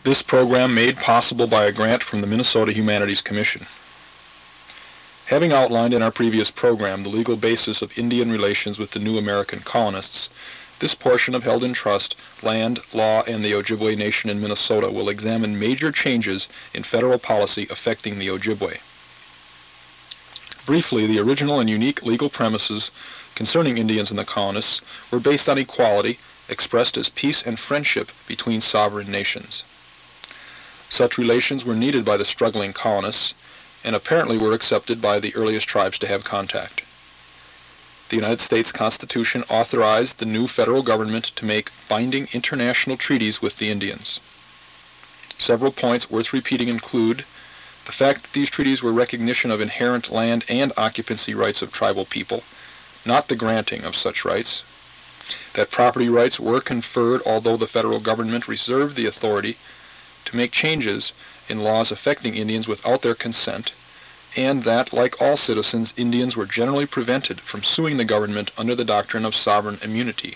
This program made possible by a grant from the Minnesota Humanities Commission. Having outlined in our previous program the legal basis of Indian relations with the new American colonists, this portion of Held in Trust, Land, Law, and the Ojibwe Nation in Minnesota will examine major changes in federal policy affecting the Ojibwe. Briefly, the original and unique legal premises concerning Indians and the colonists were based on equality, expressed as peace and friendship between sovereign nations. Such relations were needed by the struggling colonists, and apparently were accepted by the earliest tribes to have contact. The United States Constitution authorized the new federal government to make binding international treaties with the Indians. Several points worth repeating include the fact that these treaties were recognition of inherent land and occupancy rights of tribal people, not the granting of such rights, that property rights were conferred although the federal government reserved the authority to make changes in laws affecting Indians without their consent, and that, like all citizens, Indians were generally prevented from suing the government under the doctrine of sovereign immunity.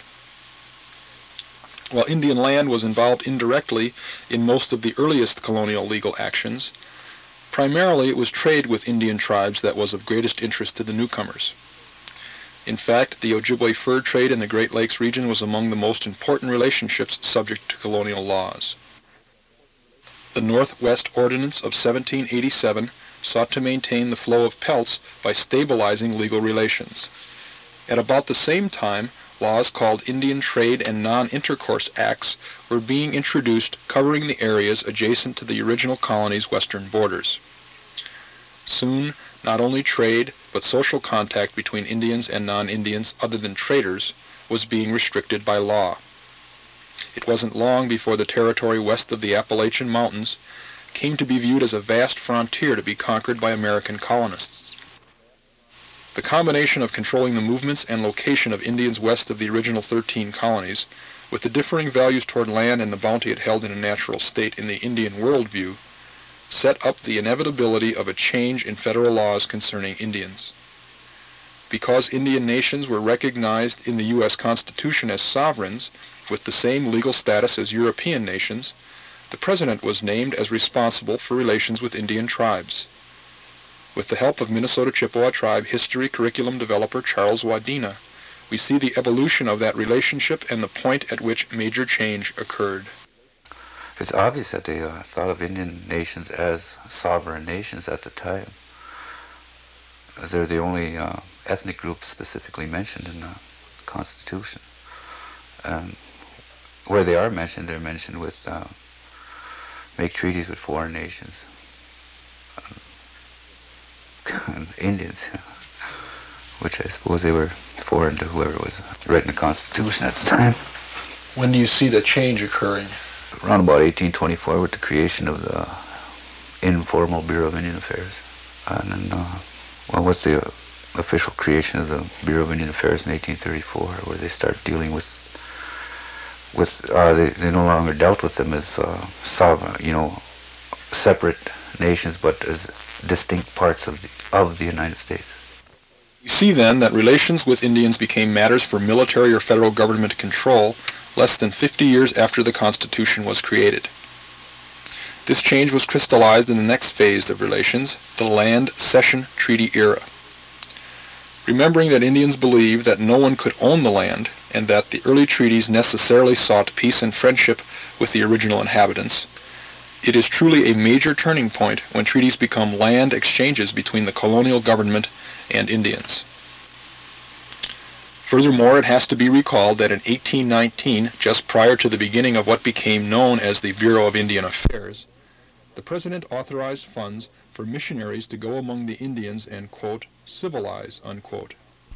While Indian land was involved indirectly in most of the earliest colonial legal actions, primarily it was trade with Indian tribes that was of greatest interest to the newcomers. In fact, the Ojibwe fur trade in the Great Lakes region was among the most important relationships subject to colonial laws. The Northwest Ordinance of 1787 sought to maintain the flow of pelts by stabilizing legal relations. At about the same time, laws called Indian Trade and Non-Intercourse Acts were being introduced covering the areas adjacent to the original colony's western borders. Soon, not only trade, but social contact between Indians and non-Indians other than traders was being restricted by law. It wasn't long before the territory west of the Appalachian Mountains came to be viewed as a vast frontier to be conquered by American colonists. The combination of controlling the movements and location of Indians west of the original 13 colonies, with the differing values toward land and the bounty it held in a natural state in the Indian worldview, set up the inevitability of a change in federal laws concerning Indians. Because Indian nations were recognized in the U.S. Constitution as sovereigns, with the same legal status as European nations, the President was named as responsible for relations with Indian tribes. With the help of Minnesota Chippewa Tribe history curriculum developer Charles Wadena, we see the evolution of that relationship and the point at which major change occurred. It's obvious that they thought of Indian nations as sovereign nations at the time. They're the only ethnic group specifically mentioned in the Constitution. Where they are mentioned, they're mentioned with make treaties with foreign nations. Indians, which I suppose they were foreign to whoever was writing the Constitution at the time. When do you see the change occurring? Around about 1824 with the creation of the informal Bureau of Indian Affairs. And then, with the official creation of the Bureau of Indian Affairs in 1834, where they start dealing with they no longer dealt with them as sovereign, separate nations, but as distinct parts of the United States. We see then that relations with Indians became matters for military or federal government control less than 50 years after the Constitution was created. This change was crystallized in the next phase of relations, the Land Cession Treaty era. Remembering that Indians believed that no one could own the land, and that the early treaties necessarily sought peace and friendship with the original inhabitants, it is truly a major turning point when treaties become land exchanges between the colonial government and Indians. Furthermore, it has to be recalled that in 1819, just prior to the beginning of what became known as the Bureau of Indian Affairs, the President authorized funds for missionaries to go among the Indians and, quote, civilize, unquote.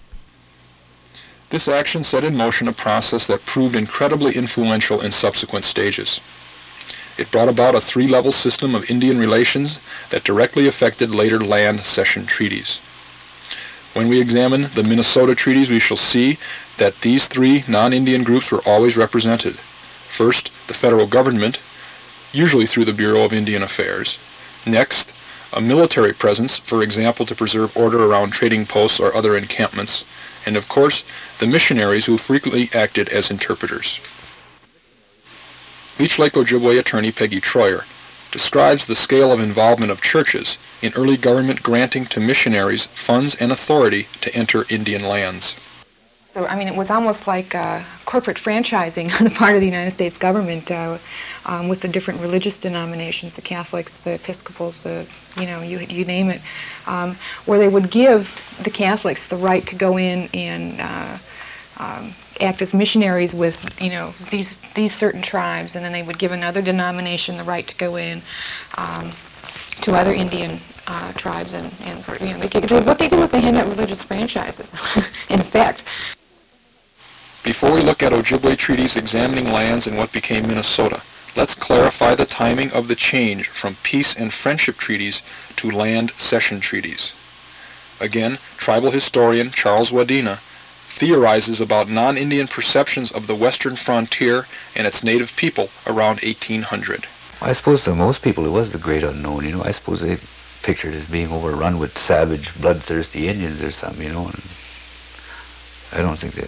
This action set in motion a process that proved incredibly influential in subsequent stages. It brought about a three-level system of Indian relations that directly affected later land cession treaties. When we examine the Minnesota treaties, we shall see that these three non-Indian groups were always represented. First, the federal government, usually through the Bureau of Indian Affairs. Next, a military presence, for example, to preserve order around trading posts or other encampments. And of course, the missionaries who frequently acted as interpreters. Leech Lake Ojibwe attorney Peggy Troyer describes the scale of involvement of churches in early government granting to missionaries funds and authority to enter Indian lands. So, I mean, it was almost like corporate franchising on the part of the United States government with the different religious denominations, the Catholics, the Episcopals, you name it, where they would give the Catholics the right to go in and act as missionaries with, these certain tribes, and then they would give another denomination the right to go in to other Indian tribes, and sort of, what they did was they handed out religious franchises, in effect. Before we look at Ojibwe treaties examining lands in what became Minnesota, let's clarify the timing of the change from peace and friendship treaties to land cession treaties. Again, tribal historian Charles Wadena theorizes about non-Indian perceptions of the western frontier and its native people around 1800. I suppose to most people it was the great unknown, I suppose they pictured it as being overrun with savage, bloodthirsty Indians or something, and I don't think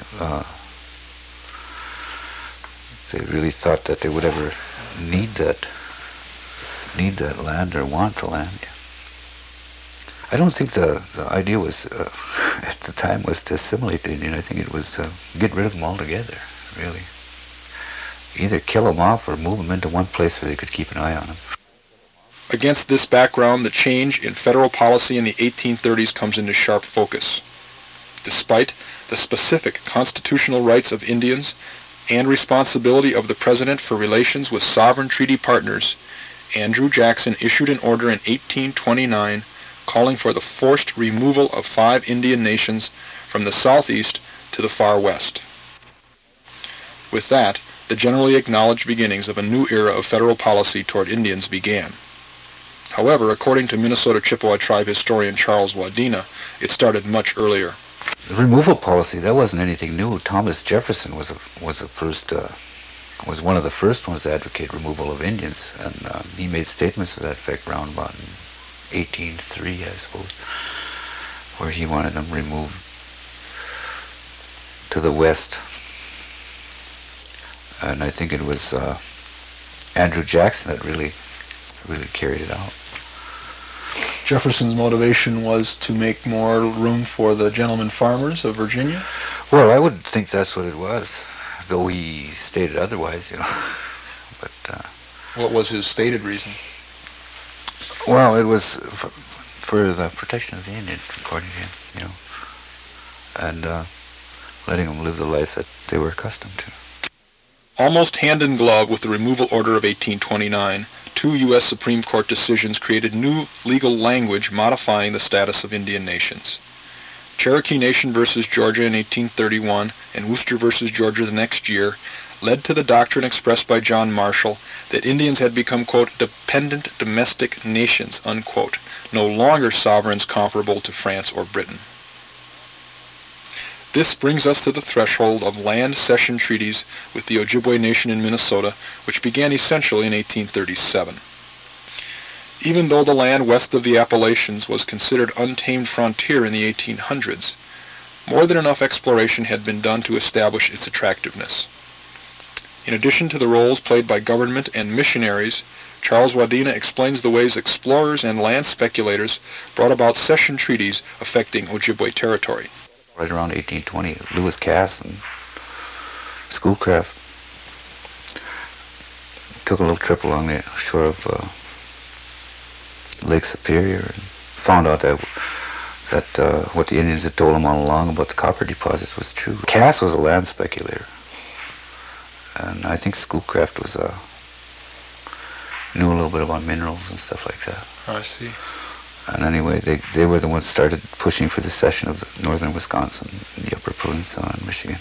they really thought that they would ever need that land or want the land. I don't think the idea was, at the time, was to assimilate the Indian. I think it was to get rid of them altogether, really. Either kill them off or move them into one place where they could keep an eye on them. Against this background, the change in federal policy in the 1830s comes into sharp focus. Despite the specific constitutional rights of Indians and responsibility of the President for relations with sovereign treaty partners, Andrew Jackson issued an order in 1829 calling for the forced removal of 5 Indian nations from the southeast to the far west. With that, the generally acknowledged beginnings of a new era of federal policy toward Indians began. However, according to Minnesota Chippewa tribe historian Charles Wadena, it started much earlier. The removal policy, that wasn't anything new. Thomas Jefferson was one of the first ones to advocate removal of Indians, and he made statements to that effect around about 1803, I suppose, where he wanted them removed to the west. And I think it was Andrew Jackson that really carried it out. Jefferson's motivation was to make more room for the gentleman farmers of Virginia? Well, I would think that's what it was, though he stated otherwise, But what was his stated reason? Well, it was for the protection of the Indian, according to him, and letting them live the life that they were accustomed to. Almost hand in glove with the removal order of 1829, 2 U.S. Supreme Court decisions created new legal language modifying the status of Indian nations. Cherokee Nation versus Georgia in 1831 and Worcester versus Georgia the next year led to the doctrine expressed by John Marshall that Indians had become, quote, dependent domestic nations, unquote, no longer sovereigns comparable to France or Britain. This brings us to the threshold of land cession treaties with the Ojibwe Nation in Minnesota, which began essentially in 1837. Even though the land west of the Appalachians was considered untamed frontier in the 1800s, more than enough exploration had been done to establish its attractiveness. In addition to the roles played by government and missionaries, Charles Wadena explains the ways explorers and land speculators brought about cession treaties affecting Ojibwe territory. Right around 1820, Lewis Cass and Schoolcraft took a little trip along the shore of Lake Superior and found out that what the Indians had told them all along about the copper deposits was true. Cass was a land speculator, and I think Schoolcraft knew a little bit about minerals and stuff like that. I see. And anyway, they were the ones started pushing for the cession of northern Wisconsin and the Upper Peninsula and Michigan,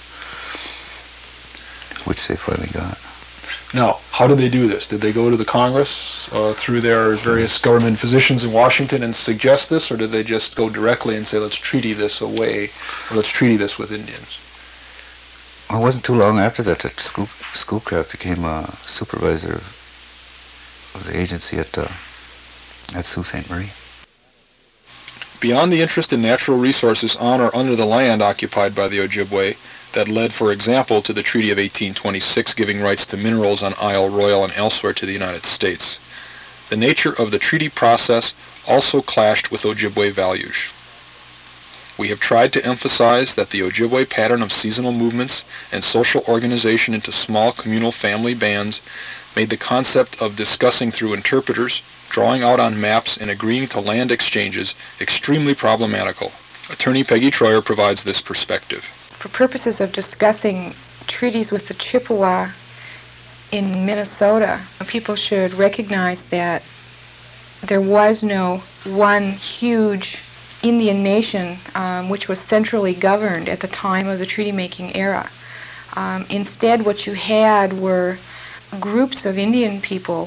which they finally got. Now, how did they do this? Did they go to the Congress through their various government physicians in Washington and suggest this, or did they just go directly and say, let's treaty this away, or let's treaty this with Indians? Well, it wasn't too long after that Schoolcraft became a supervisor of the agency at Sault Ste. Marie. Beyond the interest in natural resources on or under the land occupied by the Ojibwe, that led, for example, to the Treaty of 1826 giving rights to minerals on Isle Royale and elsewhere to the United States. The nature of the treaty process also clashed with Ojibwe values. We have tried to emphasize that the Ojibwe pattern of seasonal movements and social organization into small communal family bands made the concept of discussing through interpreters, drawing out on maps, and agreeing to land exchanges extremely problematical. Attorney Peggy Troyer provides this perspective. For purposes of discussing treaties with the Chippewa in Minnesota, people should recognize that there was no one huge Indian nation which was centrally governed at the time of the treaty-making era. Instead, what you had were groups of Indian people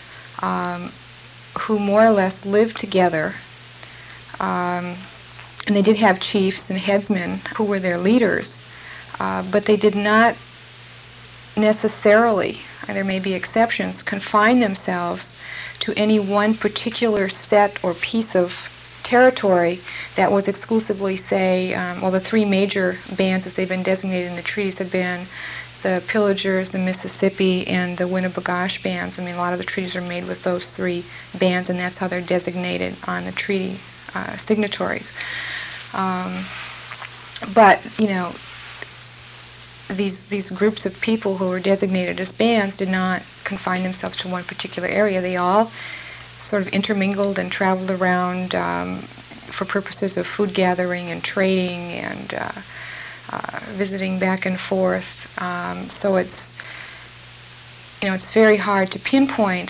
who more or less lived together, and they did have chiefs and headsmen who were their leaders, but they did not necessarily, and there may be exceptions, confine themselves to any one particular set or piece of territory that was exclusively, say, the three major bands as they've been designated in the treaties have been the Pillagers, the Mississippi, and the Winnebagosh bands. I mean, a lot of the treaties are made with those three bands, and that's how they're designated on the treaty signatories. But, you know, these groups of people who were designated as bands did not confine themselves to one particular area. They all sort of intermingled and traveled around for purposes of food gathering and trading and visiting back and forth. So it's, you know, it's very hard to pinpoint,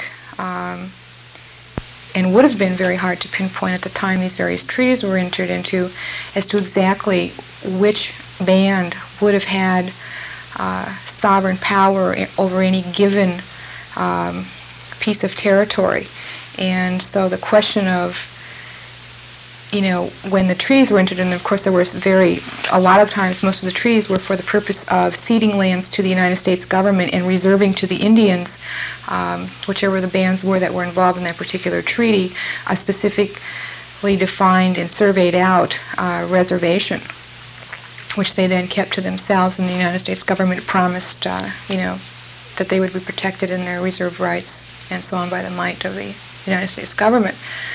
and would have been very hard to pinpoint at the time these various treaties were entered into, as to exactly which band would have had sovereign power over any given piece of territory. And so the question of, you know, when the treaties were entered, and of course there was a lot of times most of the treaties were for the purpose of ceding lands to the United States government and reserving to the Indians, whichever the bands were that were involved in that particular treaty, a specifically defined and surveyed out reservation, which they then kept to themselves, and the United States government promised, you know, that they would be protected in their reserved rights and so on by the might of the United States government.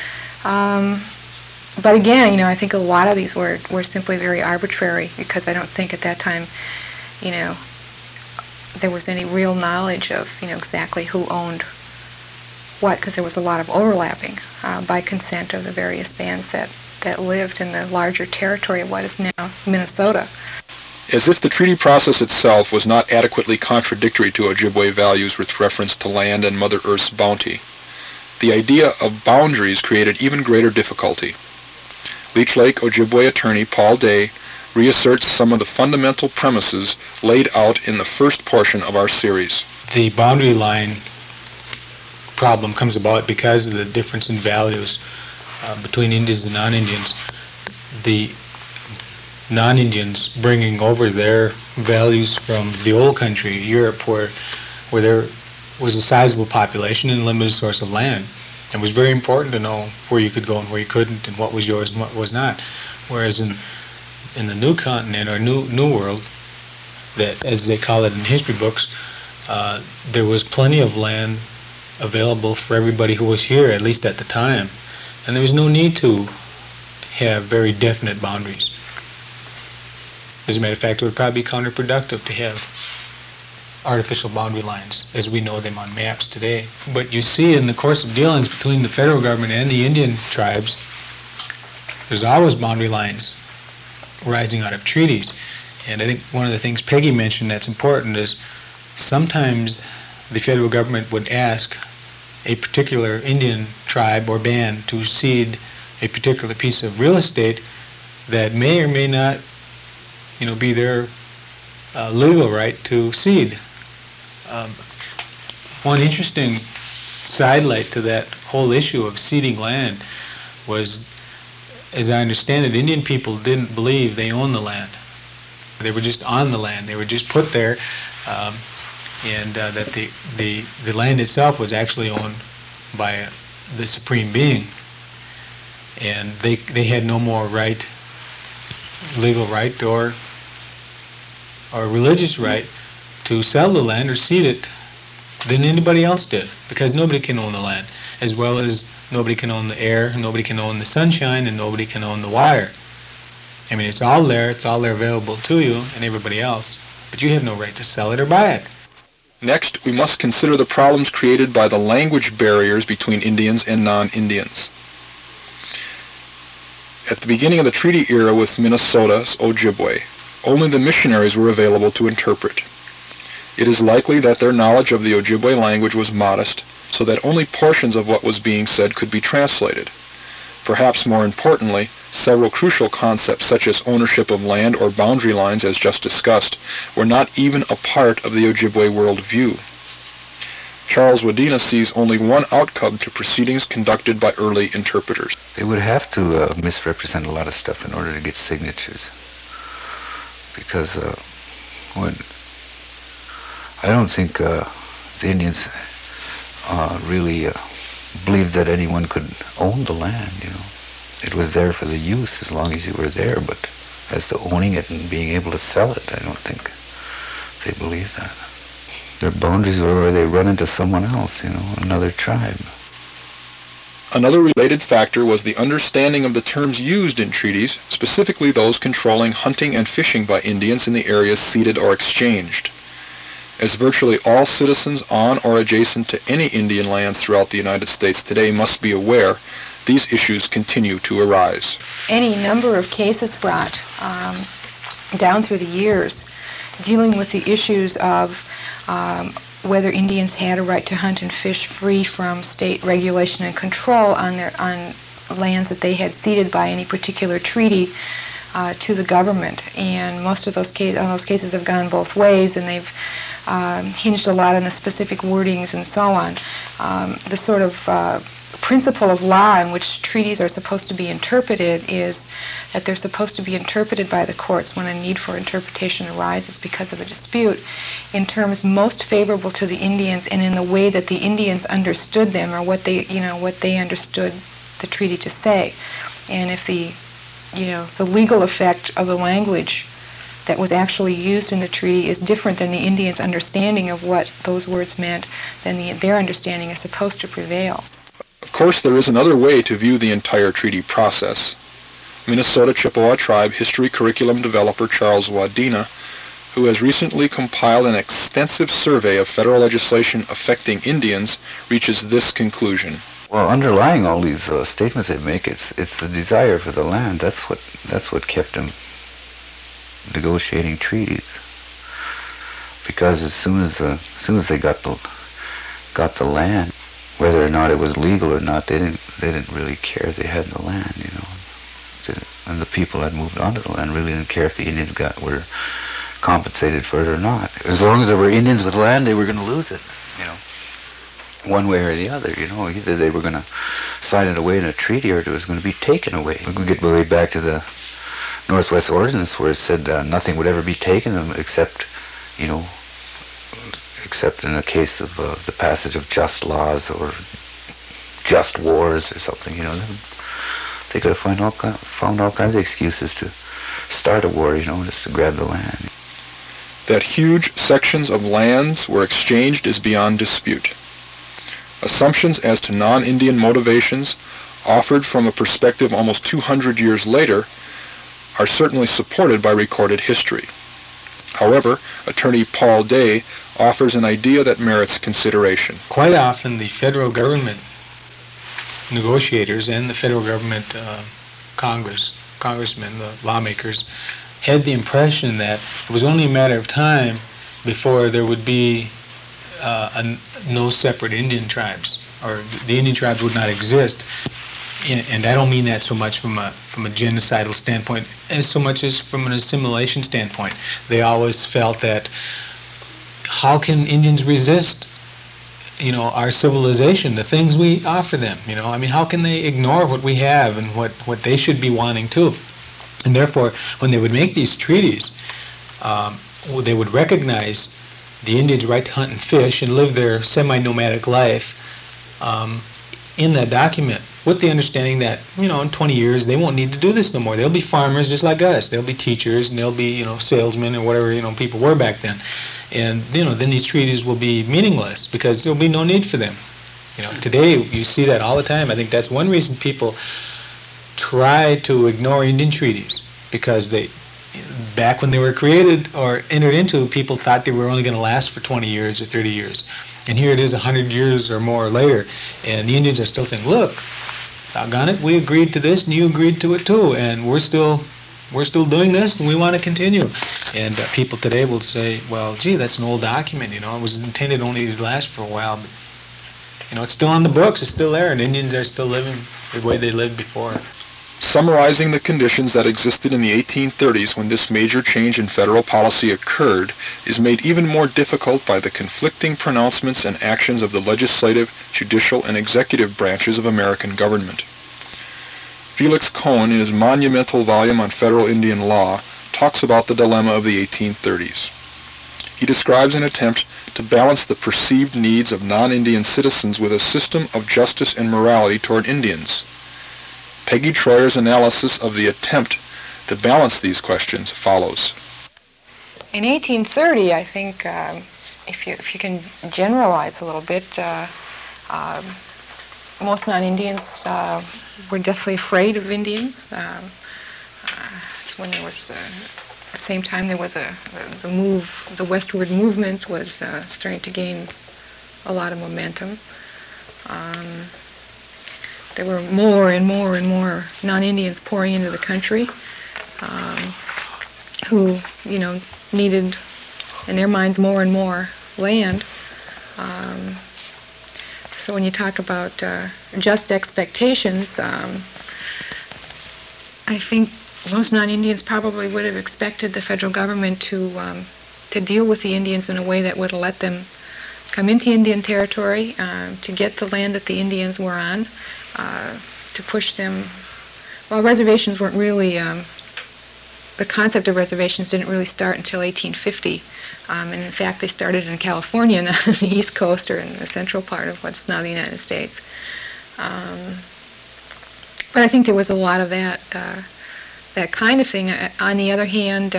But again, you know, I think a lot of these were simply very arbitrary, because I don't think at that time, you know, there was any real knowledge of, you know, exactly who owned what, because there was a lot of overlapping by consent of the various bands that lived in the larger territory of what is now Minnesota. As if the treaty process itself was not adequately contradictory to Ojibwe values with reference to land and Mother Earth's bounty, the idea of boundaries created even greater difficulty. Leech Lake Ojibwe attorney Paul Day reasserts some of the fundamental premises laid out in the first portion of our series. The boundary line problem comes about because of the difference in values between Indians and non-Indians. The non-Indians bringing over their values from the old country, Europe, where there was a sizable population and a limited source of land. It was very important to know where you could go and where you couldn't, and what was yours and what was not. Whereas in the new continent, or new world, that, as they call it in history books, there was plenty of land available for everybody who was here, at least at the time. And there was no need to have very definite boundaries. As a matter of fact, it would probably be counterproductive to have artificial boundary lines as we know them on maps today. But you see, in the course of dealings between the federal government and the Indian tribes, there's always boundary lines rising out of treaties. And I think one of the things Peggy mentioned that's important is sometimes the federal government would ask a particular Indian tribe or band to cede a particular piece of real estate that may or may not, you know, be their legal right to cede. One interesting sidelight to that whole issue of ceding land was, as I understand it, Indian people didn't believe they owned the land. They were just on the land. They were just put there, and that the land itself was actually owned by the Supreme Being, and they had no more right, legal right, or or a religious right to sell the land or cede it than anybody else did, because nobody can own the land, as well as nobody can own the air, nobody can own the sunshine, and nobody can own the water. I mean, it's all there available to you and everybody else, but you have no right to sell it or buy it. Next, we must consider the problems created by the language barriers between Indians and non-Indians. At the beginning of the treaty era with Minnesota's Ojibwe, only the missionaries were available to interpret. It is likely that their knowledge of the Ojibwe language was modest, so that only portions of what was being said could be translated. Perhaps more importantly, several crucial concepts such as ownership of land or boundary lines, as just discussed, were not even a part of the Ojibwe worldview. Charles Wadena sees only one outcome to proceedings conducted by early interpreters. They would have to misrepresent a lot of stuff in order to get signatures, because I don't think the Indians really believed that anyone could own the land, you know. It was there for the use as long as you were there, but as to owning it and being able to sell it, I don't think they believed that. Their boundaries were where they run into someone else, you know, another tribe. Another related factor was the understanding of the terms used in treaties, specifically those controlling hunting and fishing by Indians in the areas ceded or exchanged. As virtually all citizens on or adjacent to any Indian lands throughout the United States today must be aware, these issues continue to arise. Any number of cases brought down through the years dealing with the issues of whether Indians had a right to hunt and fish free from state regulation and control on lands that they had ceded by any particular treaty to the government. And most of those cases have gone both ways, and they've hinged a lot on the specific wordings and so on. The sort of principle of law in which treaties are supposed to be interpreted is that they're supposed to be interpreted by the courts when a need for interpretation arises because of a dispute in terms most favorable to the Indians and in the way that the Indians understood them, or what they understood the treaty to say. And if the legal effect of the language that was actually used in the treaty is different than the Indians' understanding of what those words meant, then their understanding is supposed to prevail. Of course, there is another way to view the entire treaty process. Minnesota Chippewa Tribe history curriculum developer Charles Wadena, who has recently compiled an extensive survey of federal legislation affecting Indians, reaches this conclusion. Well, underlying all these statements they make, it's the desire for the land. That's what kept them negotiating treaties. Because as soon as they got the land, whether or not it was legal or not, they didn't really care. They had the land, you know. And the people had moved onto the land really didn't care if the Indians were compensated for it or not. As long as there were Indians with land, they were going to lose it, you know, one way or the other, you know. Either they were going to sign it away in a treaty or it was going to be taken away. We could get way back to the Northwest Ordinance where it said nothing would ever be taken except in the case of the passage of just laws or just wars or something, you know. They could have found all kinds of excuses to start a war, you know, just to grab the land. That huge sections of lands were exchanged is beyond dispute. Assumptions as to non-Indian motivations, offered from a perspective almost 200 years later, are certainly supported by recorded history. However, attorney Paul Day offers an idea that merits consideration. Quite often the federal government negotiators and the federal government congressmen, the lawmakers, had the impression that it was only a matter of time before there would be no separate Indian tribes, or the Indian tribes would not exist. And I don't mean that so much from a genocidal standpoint as so much as from an assimilation standpoint. They always felt that how can Indians resist, you know, our civilization, the things we offer them, you know? I mean, how can they ignore what we have and what they should be wanting too? And therefore, when they would make these treaties, they would recognize the Indians' right to hunt and fish and live their semi-nomadic life in that document with the understanding that, in 20 years they won't need to do this no more. They'll be farmers just like us. They'll be teachers, and they'll be, salesmen or whatever, people were back then. And, then these treaties will be meaningless because there'll be no need for them. Today you see that all the time. I think that's one reason people try to ignore Indian treaties, because back when they were created or entered into, people thought they were only going to last for 20 years or 30 years. And here it is 100 years or more later, and the Indians are still saying, look, doggone it, we agreed to this and you agreed to it too, and we're still doing this and we want to continue. And people today will say, well, gee, that's an old document, it was intended only to last for a while, but it's still on the books, it's still there, and Indians are still living the way they lived before. Summarizing the conditions that existed in the 1830s when this major change in federal policy occurred is made even more difficult by the conflicting pronouncements and actions of the legislative, judicial, and executive branches of American government. Felix Cohen, in his monumental volume on federal Indian law, talks about the dilemma of the 1830s. He describes an attempt to balance the perceived needs of non-Indian citizens with a system of justice and morality toward Indians. Peggy Troyer's analysis of the attempt to balance these questions follows. In 1830, I think, if you can generalize a little bit, most non-Indians were deathly afraid of Indians. It's when there was, at the same time, there was the westward movement was starting to gain a lot of momentum. There were more and more and more non-Indians pouring into the country who, needed, in their minds, more and more land. So when you talk about just expectations, I think most non-Indians probably would have expected the federal government to deal with the Indians in a way that would let them come into Indian territory, to get the land that the Indians were on, to push them. Well, reservations weren't really, the concept of reservations didn't really start until 1850. And in fact, they started in California, not on the East Coast or in the central part of what's now the United States. But I think there was a lot of that kind of thing. On the other hand,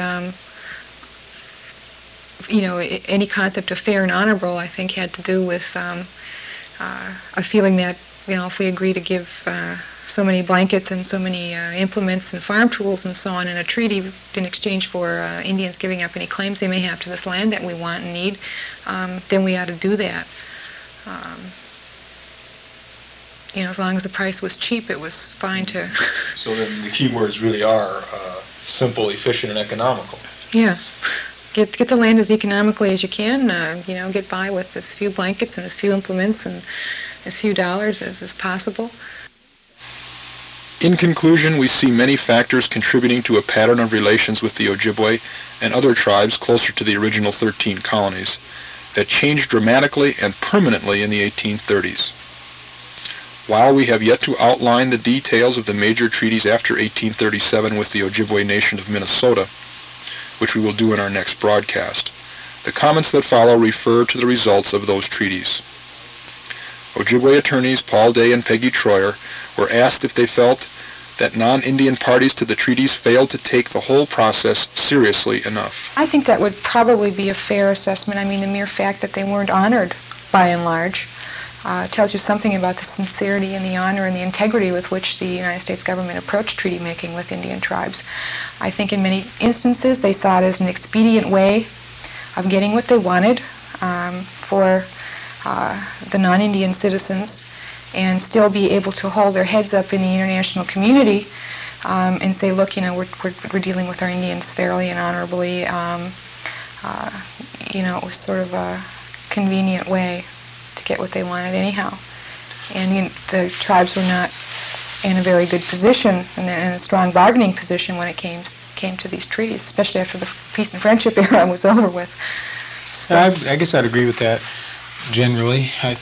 any concept of fair and honorable, I think, had to do with a feeling that, if we agree to give so many blankets and so many implements and farm tools and so on in a treaty in exchange for Indians giving up any claims they may have to this land that we want and need, then we ought to do that. As long as the price was cheap, it was fine to... So then the key words really are simple, efficient, and economical. Yeah. Get the land as economically as you can, get by with as few blankets and as few implements and as few dollars as possible. In conclusion, we see many factors contributing to a pattern of relations with the Ojibwe and other tribes closer to the original 13 colonies that changed dramatically and permanently in the 1830s. While we have yet to outline the details of the major treaties after 1837 with the Ojibwe Nation of Minnesota, which we will do in our next broadcast, the comments that follow refer to the results of those treaties. Ojibwe attorneys Paul Day and Peggy Troyer were asked if they felt that non-Indian parties to the treaties failed to take the whole process seriously enough. I think that would probably be a fair assessment. I mean, the mere fact that they weren't honored, by and large, tells you something about the sincerity and the honor and the integrity with which the United States government approached treaty making with Indian tribes. I think in many instances they saw it as an expedient way of getting what they wanted for the non-Indian citizens, and still be able to hold their heads up in the international community and say, look, we're dealing with our Indians fairly and honorably. It was sort of a convenient way to get what they wanted anyhow. And the tribes were not in a very good position and in a strong bargaining position when it came to these treaties, especially after the peace and friendship era was over with. So I guess I'd agree with that generally. I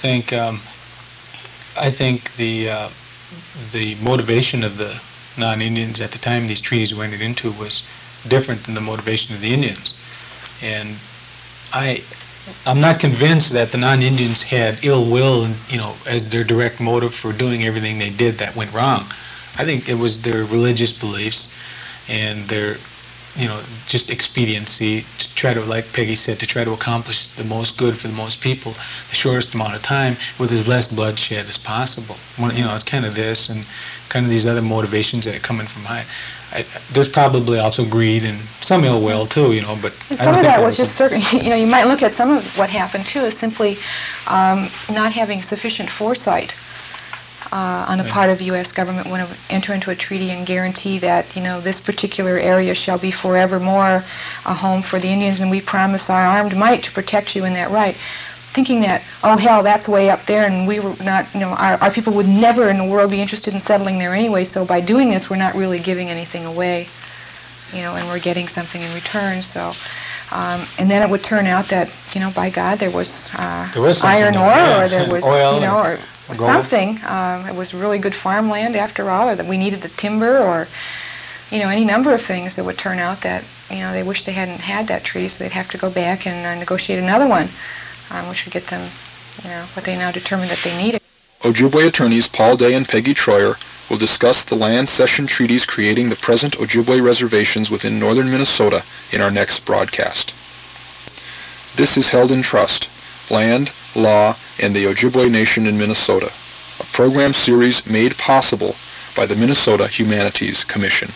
think the motivation of the non-Indians at the time these treaties were entered into was different than the motivation of the Indians. And I'm not convinced that the non-Indians had ill will, as their direct motive for doing everything they did that went wrong. I think it was their religious beliefs and their, just expediency to try to, like Peggy said, to try to accomplish the most good for the most people, the shortest amount of time with as less bloodshed as possible. It's kind of this and kind of these other motivations that are coming from high. There's probably also greed and some ill will too, but and I some don't of think that was just certain. You might look at some of what happened too as simply not having sufficient foresight on the part of the U.S. government when it would enter into a treaty and guarantee that this particular area shall be forevermore a home for the Indians, and we promise our armed might to protect you in that right. Thinking that, oh hell, that's way up there, and we were not, our people would never in the world be interested in settling there anyway, so by doing this we're not really giving anything away, and we're getting something in return. So, and then it would turn out that, by God, there was iron ore, or there was, oil, or something. It was really good farmland after all, or that we needed the timber, or, any number of things that would turn out that, they wish they hadn't had that treaty, so they'd have to go back and negotiate another one. Which would get them, what they now determined that they needed. Ojibwe attorneys Paul Day and Peggy Troyer will discuss the land cession treaties creating the present Ojibwe reservations within northern Minnesota in our next broadcast. This is Held in Trust, Land, Law, and the Ojibwe Nation in Minnesota, a program series made possible by the Minnesota Humanities Commission.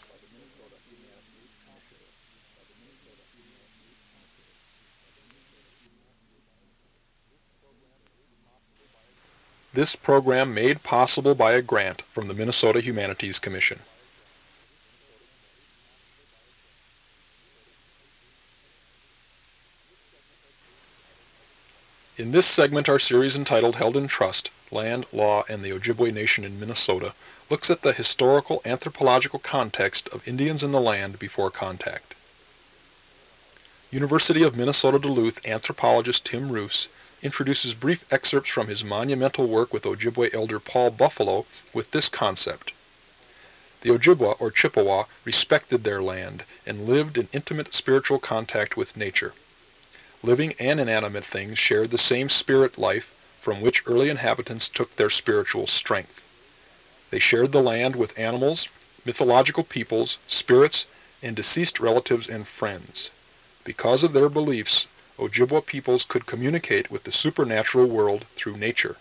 This program made possible by a grant from the Minnesota Humanities Commission. In this segment, our series entitled Held in Trust, Land, Law, and the Ojibwe Nation in Minnesota looks at the historical anthropological context of Indians in the land before contact. University of Minnesota Duluth anthropologist Tim Roos introduces brief excerpts from his monumental work with Ojibwe elder Paul Buffalo with this concept. The Ojibwa, or Chippewa, respected their land and lived in intimate spiritual contact with nature. Living and inanimate things shared the same spirit life from which early inhabitants took their spiritual strength. They shared the land with animals, mythological peoples, spirits, and deceased relatives and friends. Because of their beliefs, Ojibwa peoples could communicate with the supernatural world through nature.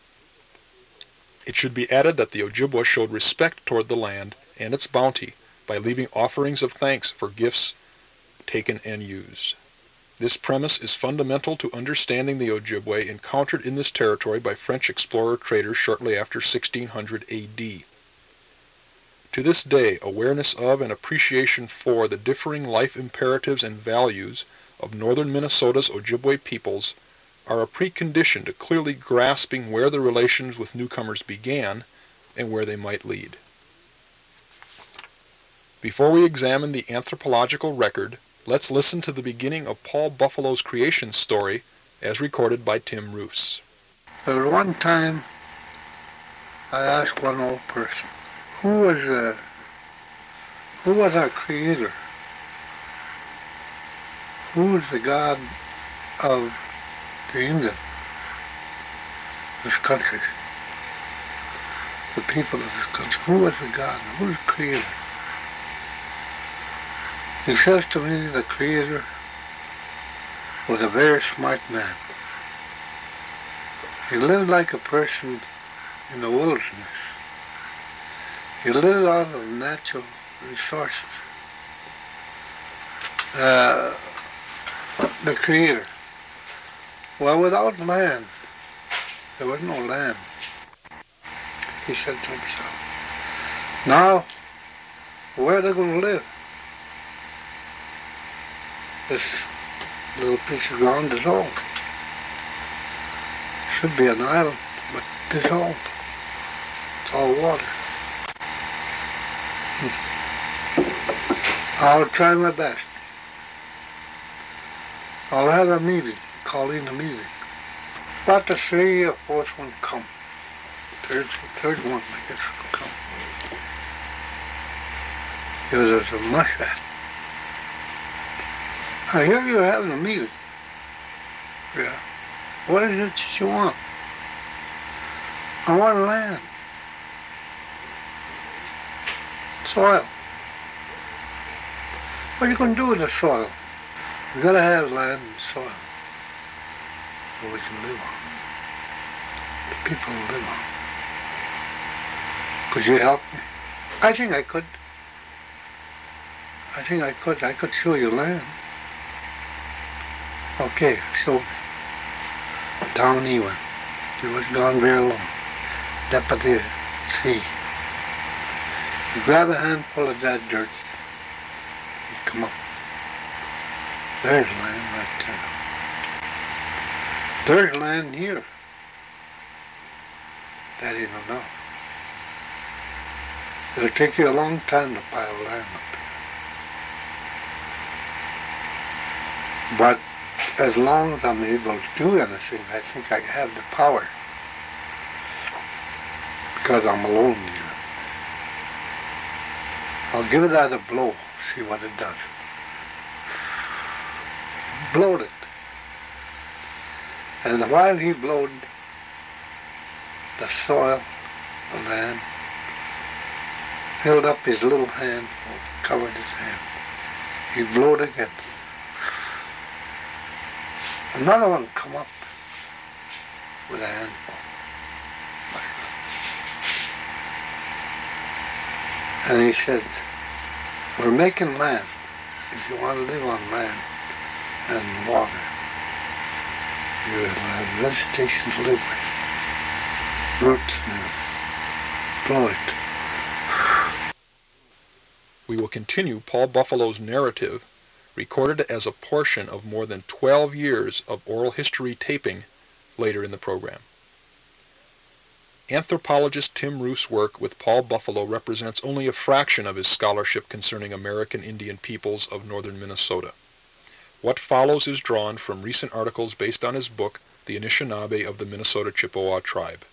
It should be added that the Ojibwa showed respect toward the land and its bounty by leaving offerings of thanks for gifts taken and used. This premise is fundamental to understanding the Ojibwe encountered in this territory by French explorer-traders shortly after 1600 A.D. To this day, awareness of and appreciation for the differing life imperatives and values of northern Minnesota's Ojibwe peoples are a precondition to clearly grasping where the relations with newcomers began and where they might lead. Before we examine the anthropological record, let's listen to the beginning of Paul Buffalo's creation story as recorded by Tim Roos. There was one time I asked one old person, who was our creator? Who is the God of the Indian, this country, the people of this country? Who is the God? Who is the creator? He says to me, the creator was a very smart man. He lived like a person in the wilderness. He lived out of natural resources. The creator. Well, without land, there was no land, he said to himself. Now, where are they going to live? This little piece of ground is old. Should be an island, but it's old. It's all water. I'll try my best. I'll have a meeting, call in a meeting. About the 3 or 4th one come. Third one, I guess, will come. He was a mushrat. I hear you're having a meeting. Yeah. What is it that you want? I want land. Soil. What are you going to do with the soil? We've got to have land and soil so we can live on. The people live on. Could you help me? I think I could. I could show you land. Okay, show me. Down he went. He was gone very long. Deputy C. He grabbed a handful of that dirt. He'd come up. There's land right there. There's land here. That you don't know. It'll take you a long time to pile land up here. But as long as I'm able to do anything, I think I have the power. Because I'm alone here. I'll give it out a blow, see what it does. Blowed it. And while he blowed the soil, the land, held up his little hand, covered his hand. He blowed again. Another one come up with a handful. And he said, we're making land. If you want to live on land and water, you will have vegetation to live with. Roots and blow it. We will continue Paul Buffalo's narrative, recorded as a portion of more than 12 years of oral history taping, later in the program. Anthropologist Tim Roof's work with Paul Buffalo represents only a fraction of his scholarship concerning American Indian peoples of northern Minnesota. What follows is drawn from recent articles based on his book, The Anishinaabe of the Minnesota Chippewa Tribe.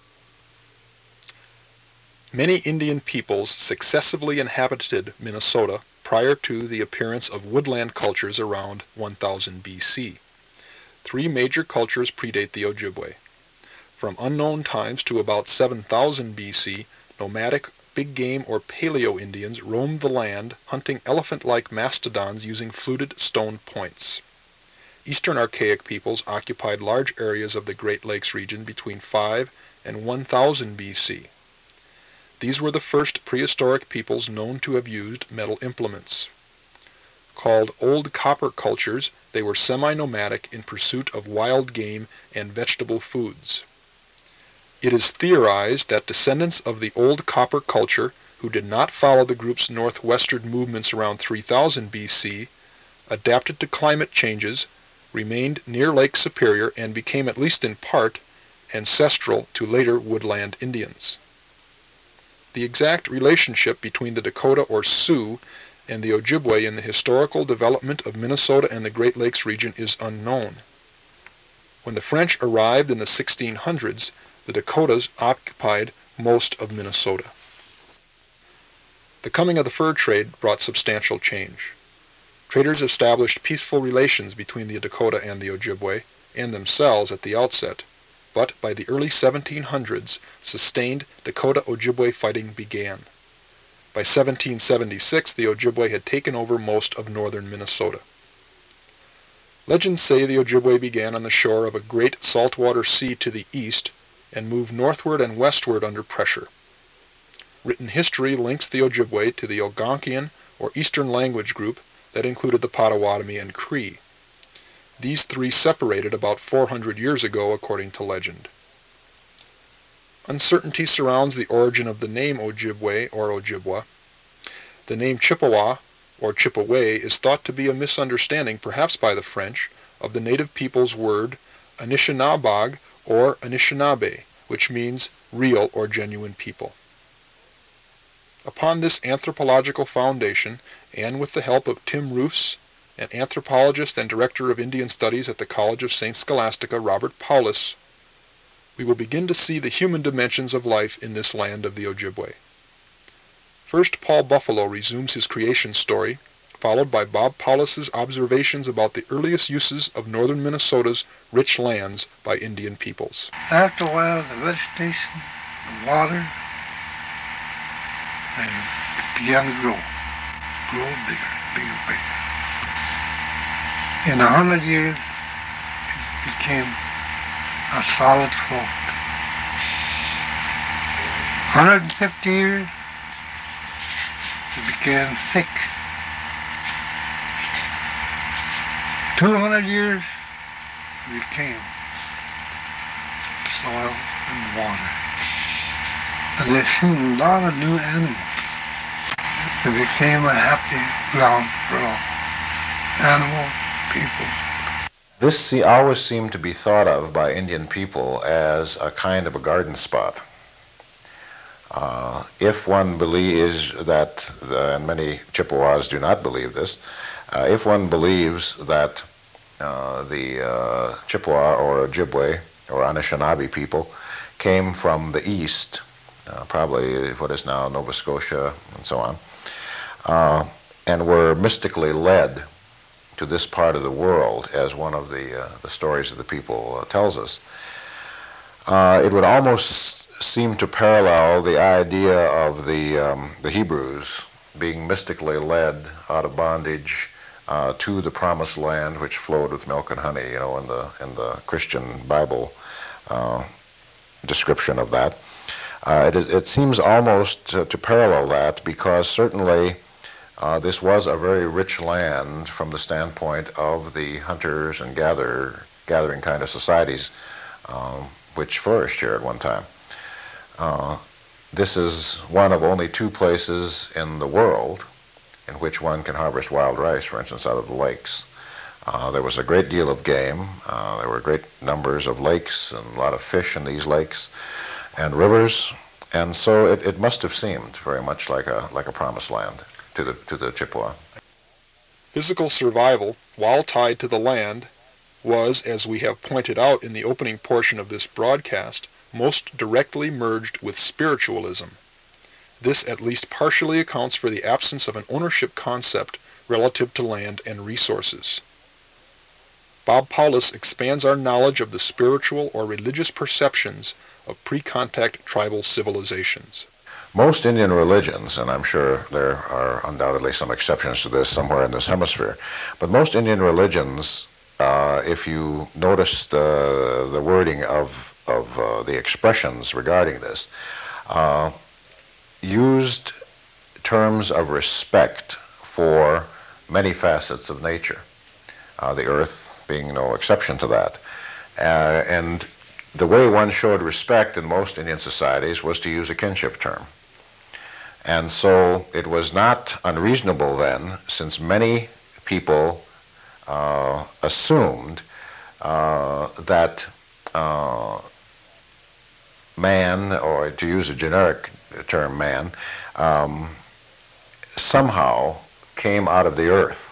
Many Indian peoples successively inhabited Minnesota prior to the appearance of woodland cultures around 1000 BC. Three major cultures predate the Ojibwe. From unknown times to about 7000 BC, nomadic big game or paleo Indians roamed the land, hunting elephant-like mastodons using fluted stone points. Eastern Archaic peoples occupied large areas of the Great Lakes region between 5 and 1000 BC. These were the first prehistoric peoples known to have used metal implements. Called Old Copper cultures, they were semi-nomadic in pursuit of wild game and vegetable foods. It is theorized that descendants of the Old Copper culture, who did not follow the group's northwestern movements around 3000 BC, adapted to climate changes, remained near Lake Superior, and became, at least in part, ancestral to later woodland Indians. The exact relationship between the Dakota or Sioux and the Ojibwe in the historical development of Minnesota and the Great Lakes region is unknown. When the French arrived in the 1600s, the Dakotas occupied most of Minnesota. The coming of the fur trade brought substantial change. Traders established peaceful relations between the Dakota and the Ojibwe, and themselves at the outset, but by the early 1700s, sustained Dakota-Ojibwe fighting began. By 1776, the Ojibwe had taken over most of northern Minnesota. Legends say the Ojibwe began on the shore of a great saltwater sea to the east and moved northward and westward under pressure. Written history links the Ojibwe to the Algonquian or Eastern language group that included the Potawatomi and Cree. These three separated about 400 years ago, according to legend. Uncertainty surrounds the origin of the name Ojibwe or Ojibwa. The name Chippewa or Chippeway is thought to be a misunderstanding, perhaps by the French, of the native people's word Anishinabog or Anishinaabe, which means real or genuine people. Upon this anthropological foundation, and with the help of Tim Roofs, an anthropologist and director of Indian Studies at the College of St. Scholastica, Robert Paulus, we will begin to see the human dimensions of life in this land of the Ojibwe. First, Paul Buffalo resumes his creation story followed by Bob Paulus's observations about the earliest uses of northern Minnesota's rich lands by Indian peoples. After a while, the vegetation, the water, they began to grow bigger, bigger. In 100 years, it became a solid float. 150 years, it became thick. 200 years, it became soil and water. And they've seen a lot of new animals. It became a happy ground for all animal people. This always seemed to be thought of by Indian people as a kind of a garden spot. If one believes that, and many Chippewas do not believe this, if one believes that the Chippewa or Ojibwe or Anishinaabe people came from the east, probably what is now Nova Scotia and so on, and were mystically led to this part of the world, as one of the stories of the people tells us, it would almost seem to parallel the idea of the Hebrews being mystically led out of bondage to the promised land, which flowed with milk and honey, you know, in the Christian Bible description of that. It seems almost to parallel that, because certainly this was a very rich land from the standpoint of the hunters and gathering kind of societies which flourished here at one time. This is one of only 2 places in the world in which one can harvest wild rice, for instance, out of the lakes. There was a great deal of game. There were great numbers of lakes and a lot of fish in these lakes and rivers, and so it must have seemed very much like a promised land to the Chippewa. Physical survival, while tied to the land, was, as we have pointed out in the opening portion of this broadcast, most directly merged with spiritualism. This at least partially accounts for the absence of an ownership concept relative to land and resources. Bob Paulus expands our knowledge of the spiritual or religious perceptions of pre-contact tribal civilizations. Most Indian religions, and I'm sure there are undoubtedly some exceptions to this somewhere in this hemisphere, but most Indian religions, if you notice the wording of the expressions regarding this, used terms of respect for many facets of nature, the earth being no exception to that. And the way one showed respect in most Indian societies was to use a kinship term. And so it was not unreasonable then, since many people assumed that man, or to use a generic term, man, somehow came out of the earth,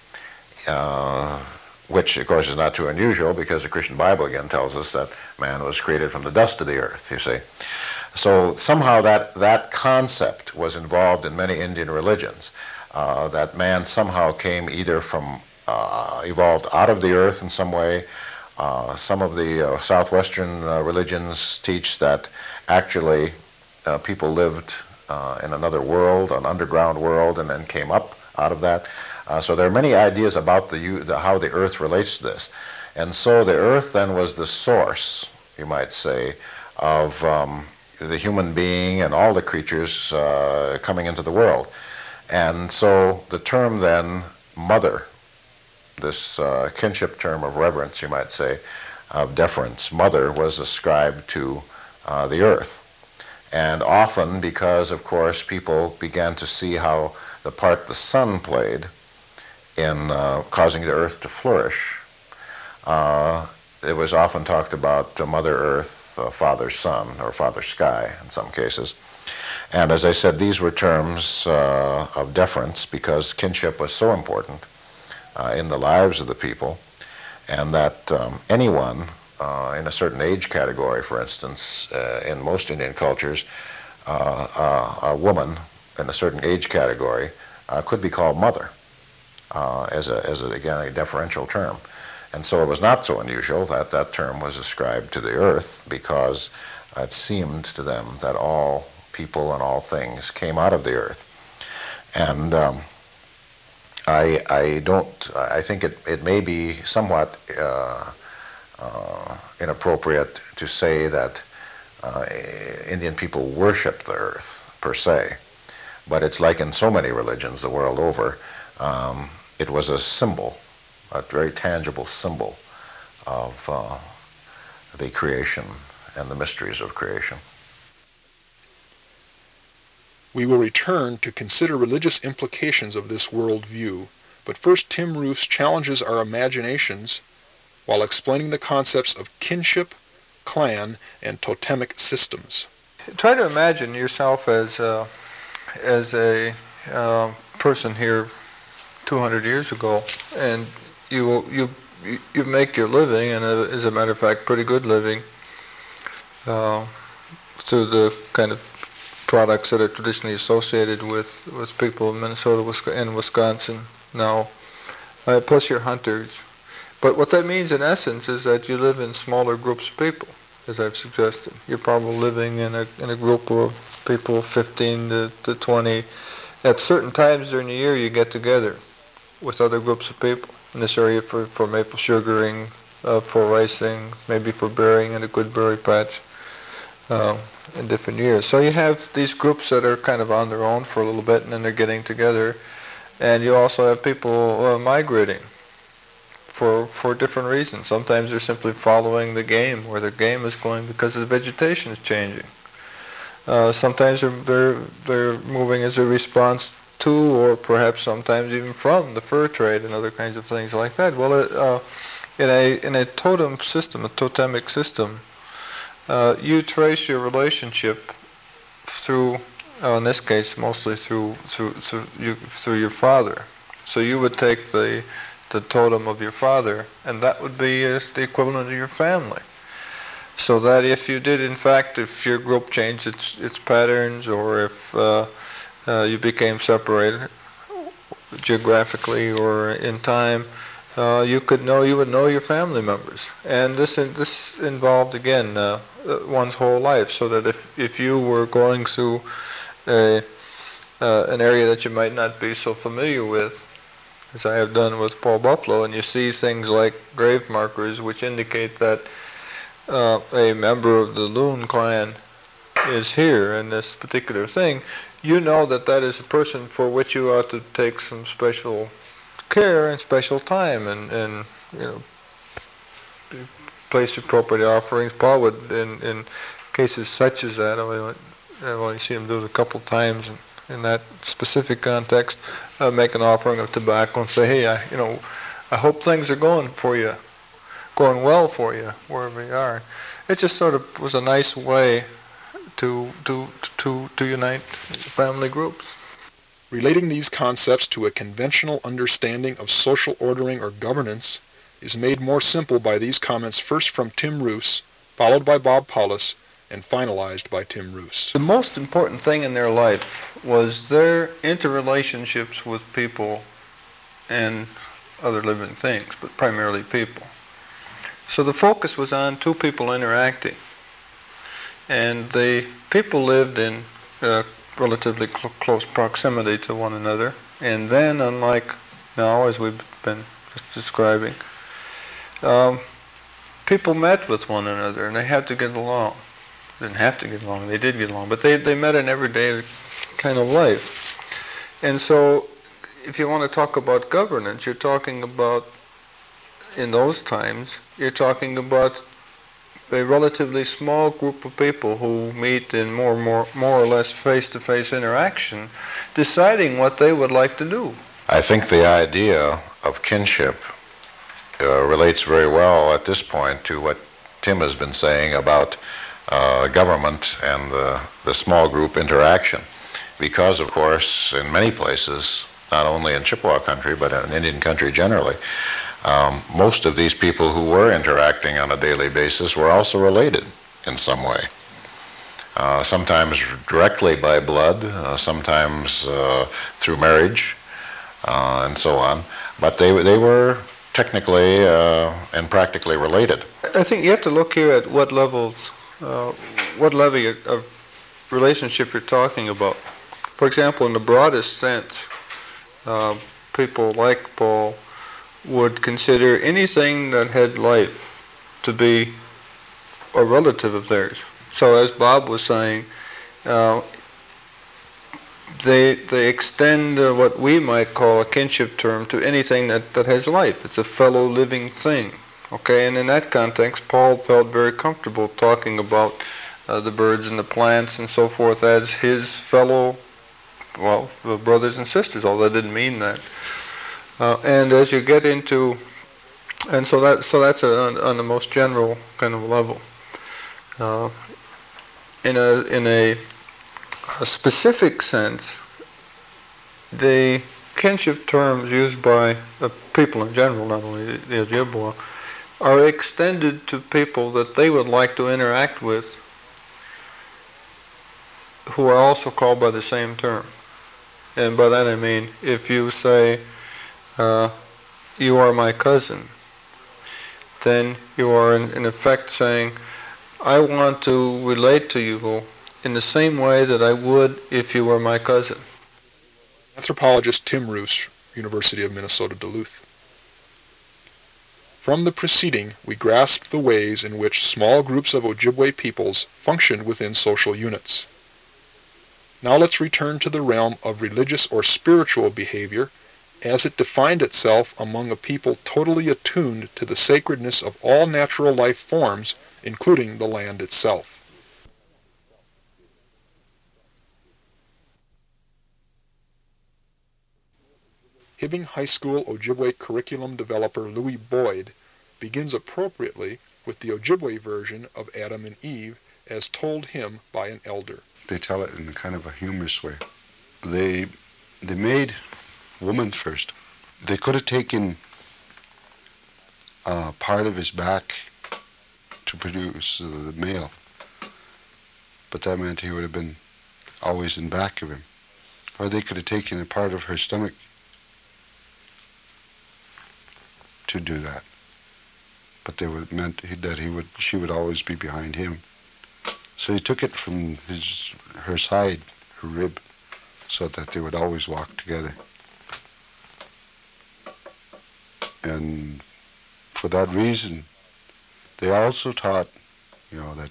which of course is not too unusual, because the Christian Bible again tells us that man was created from the dust of the earth, you see. So somehow that concept was involved in many Indian religions, that man somehow came either from, evolved out of the earth in some way. Some of the southwestern religions teach that actually people lived in another world, an underground world, and then came up out of that. So there are many ideas about how the earth relates to this. And so the earth then was the source, you might say, of the human being and all the creatures coming into the world. And so the term then, mother, this kinship term of reverence, you might say, of deference, mother, was ascribed to the earth. And often because, of course, people began to see how the part the sun played in causing the earth to flourish, it was often talked about Mother Earth, Father Sun, or Father Sky in some cases. And as I said, these were terms of deference because kinship was so important in the lives of the people, and that anyone in a certain age category, for instance, in most Indian cultures, a woman in a certain age category could be called mother. as again, a deferential term. And so it was not so unusual that that term was ascribed to the earth, because it seemed to them that all people and all things came out of the earth. And I think it may be somewhat inappropriate to say that Indian people worship the earth per se, but it's like in so many religions the world over. It was a symbol, a very tangible symbol of the creation and the mysteries of creation. We will return to consider religious implications of this world view, but first Tim Ruse challenges our imaginations while explaining the concepts of kinship, clan, and totemic systems. Try to imagine yourself as a person here 200 years ago, and you make your living, and as a matter of fact, pretty good living, through the kind of products that are traditionally associated with people in Minnesota and Wisconsin now, plus you're hunters. But what that means in essence is that you live in smaller groups of people, as I've suggested. You're probably living in a group of people 15 to 20. At certain times during the year you get together with other groups of people in this area for maple sugaring, for racing, maybe for berrying in a good berry patch. In different years. So you have these groups that are kind of on their own for a little bit, and then they're getting together. And you also have people migrating for different reasons. Sometimes they're simply following the game, where the game is going because the vegetation is changing. Sometimes they're moving as a response to, or perhaps sometimes even from, the fur trade and other kinds of things like that. Well, in a totem system, a totemic system, you trace your relationship through, in this case, mostly through your father. So you would take the totem of your father, and that would be the equivalent of your family. So that if you did, in fact, if your group changed its patterns, or if you became separated geographically or in time, you would know your family members, and this involved again one's whole life. So that if you were going through an area that you might not be so familiar with, as I have done with Paul Buffalo, and you see things like grave markers which indicate that a member of the Loon clan is here in this particular thing, you know that is a person for which you ought to take some special care and special time, and place appropriate offerings. Paul would, in cases such as that, I've only seen him do it a couple times in that specific context, make an offering of tobacco and say, hey, I hope things are going well for you wherever you are. It just sort of was a nice way to unite family groups. Relating these concepts to a conventional understanding of social ordering or governance is made more simple by these comments, first from Tim Ruse, followed by Bob Paulus, and finalized by Tim Ruse. The most important thing in their life was their interrelationships with people and other living things, but primarily people. So the focus was on two people interacting. And the people lived in relatively close proximity to one another. And then, unlike now, as we've been just describing, people met with one another, and they had to get along. They didn't have to get along, they did get along, but they met in everyday kind of life. And so, if you want to talk about governance, you're talking about, in those times, you're talking about a relatively small group of people who meet in more or less face-to-face interaction, deciding what they would like to do. I think the idea of kinship relates very well at this point to what Tim has been saying about government and the small group interaction. Because, of course, in many places, not only in Chippewa country, but in Indian country generally, most of these people who were interacting on a daily basis were also related in some way. Sometimes directly by blood, sometimes through marriage, and so on. But they were technically and practically related. I think you have to look here at what levels, what level of relationship you're talking about. For example, in the broadest sense, people like Paul would consider anything that had life to be a relative of theirs. So as Bob was saying, they extend what we might call a kinship term to anything that has life. It's a fellow living thing. Okay, and in that context, Paul felt very comfortable talking about the birds and the plants and so forth as his fellow, well, brothers and sisters, although that didn't mean that. And as you get into, and so that's on the most general kind of level. In a specific sense, the kinship terms used by people in general, not only the Ojibwa, are extended to people that they would like to interact with who are also called by the same term. And by that I mean, if you say, you are my cousin, then you are in effect saying, I want to relate to you in the same way that I would if you were my cousin. Anthropologist Tim Roos, University of Minnesota, Duluth. From the preceding, we grasped the ways in which small groups of Ojibwe peoples functioned within social units. Now let's return to the realm of religious or spiritual behavior as it defined itself among a people totally attuned to the sacredness of all natural life forms, including the land itself. Hibbing High School Ojibwe curriculum developer Louis Boyd begins appropriately with the Ojibwe version of Adam and Eve as told him by an elder. They tell it in kind of a humorous way. They made woman first. They could have taken part of his back to produce the male, but that meant he would have been always in back of him. Or they could have taken a part of her stomach to do that, but they would meant that she would always be behind him. So he took it from her side, her rib, so that they would always walk together. And for that reason, they also taught, that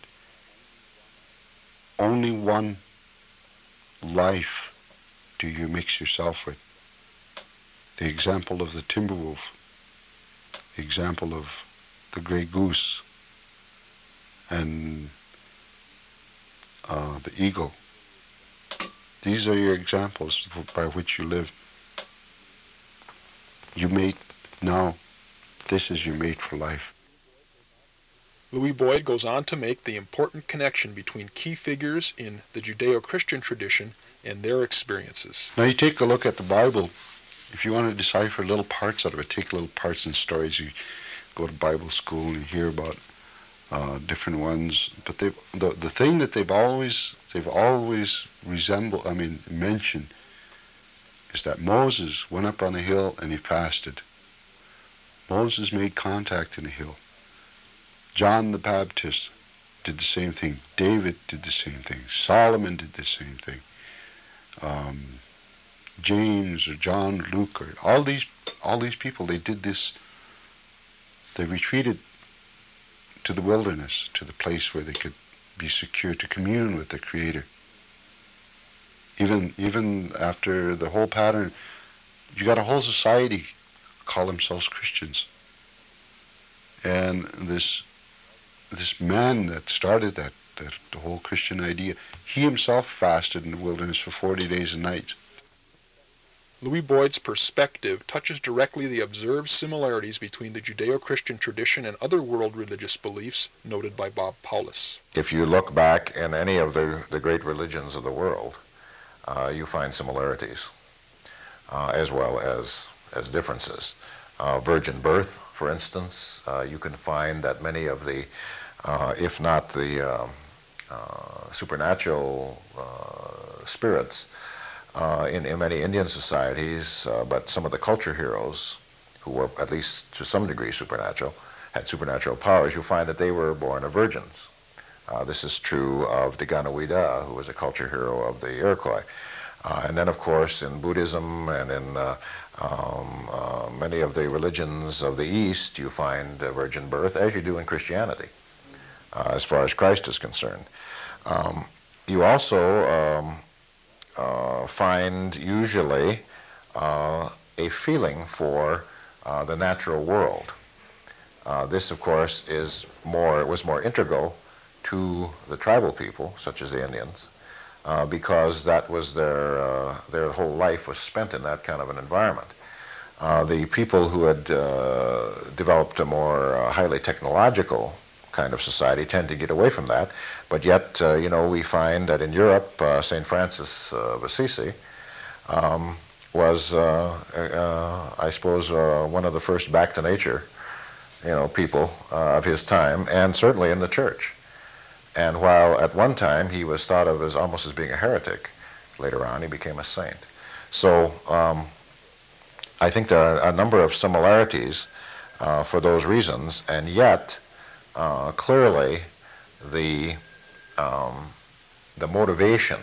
only one life do you mix yourself with. The example of the timber wolf, the example of the gray goose, and the eagle. These are your examples by which you live. You mate now. This is your mate for life. Louis Boyd goes on to make the important connection between key figures in the Judeo-Christian tradition and their experiences. Now you take a look at the Bible. If you want to decipher little parts out of it, take little parts and stories. You go to Bible school and you hear about different ones. But the thing that they've always mentioned is that Moses went up on a hill and he fasted. Moses made contact in a hill. John the Baptist did the same thing. David did the same thing. Solomon did the same thing. James or John, Luke, or all these people, they did this. They retreated to the wilderness, to the place where they could be secure to commune with the Creator. Even after the whole pattern, you got a whole society call themselves Christians. And this man that started that the whole Christian idea, he himself fasted in the wilderness for 40 days and nights. Louis Boyd's perspective touches directly the observed similarities between the Judeo-Christian tradition and other world religious beliefs noted by Bob Paulus. If you look back in any of the great religions of the world, you find similarities as well as differences. Virgin birth, for instance, you can find that many of the, if not the supernatural spirits in many Indian societies, but some of the culture heroes, who were at least to some degree supernatural, had supernatural powers, you'll find that they were born of virgins. This is true of Daganowida, who was a culture hero of the Iroquois. And then, of course, in Buddhism and in many of the religions of the East, you find virgin birth, as you do in Christianity, as far as Christ is concerned. You also find usually a feeling for the natural world. This, of course, was more integral to the tribal people, such as the Indians, because that was their whole life was spent in that kind of an environment. The people who had developed a more highly technological kind of society tend to get away from that, but yet, we find that in Europe, St. Francis of Assisi was, I suppose, one of the first back to nature, people of his time, and certainly in the church. And while at one time he was thought of as almost as being a heretic, later on he became a saint. So I think there are a number of similarities for those reasons, and yet clearly the motivation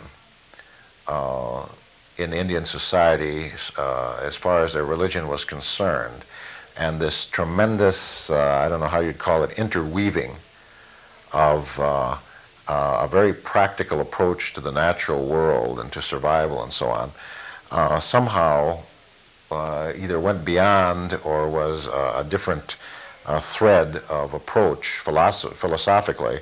in Indian society as far as their religion was concerned, and this tremendous, I don't know how you'd call it, interweaving of a very practical approach to the natural world and to survival and so on, somehow either went beyond or was a different thread of approach philosophically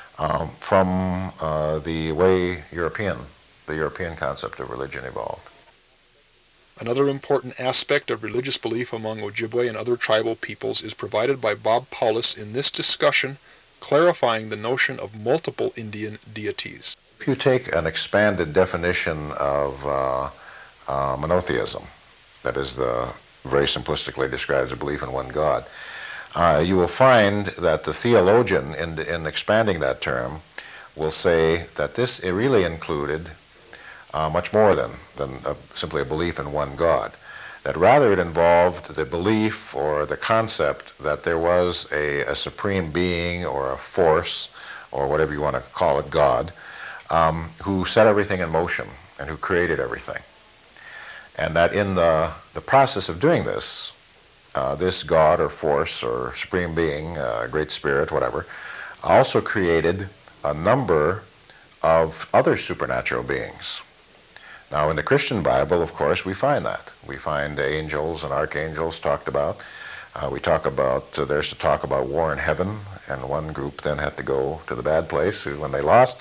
from the way the European concept of religion evolved. Another important aspect of religious belief among Ojibwe and other tribal peoples is provided by Bob Paulus in this discussion, clarifying the notion of multiple Indian deities. If you take an expanded definition of monotheism, that is very simplistically describes a belief in one God, you will find that the theologian, in expanding that term, will say that this really included much more than simply a belief in one God. That rather it involved the belief or the concept that there was a supreme being or a force, or whatever you want to call it, God, who set everything in motion and who created everything. And that in the process of doing this, this God or force or supreme being, great spirit, whatever, also created a number of other supernatural beings. Now, in the Christian Bible, of course, we find that. We find angels and archangels talked about. There's to talk about war in heaven, and one group then had to go to the bad place when they lost.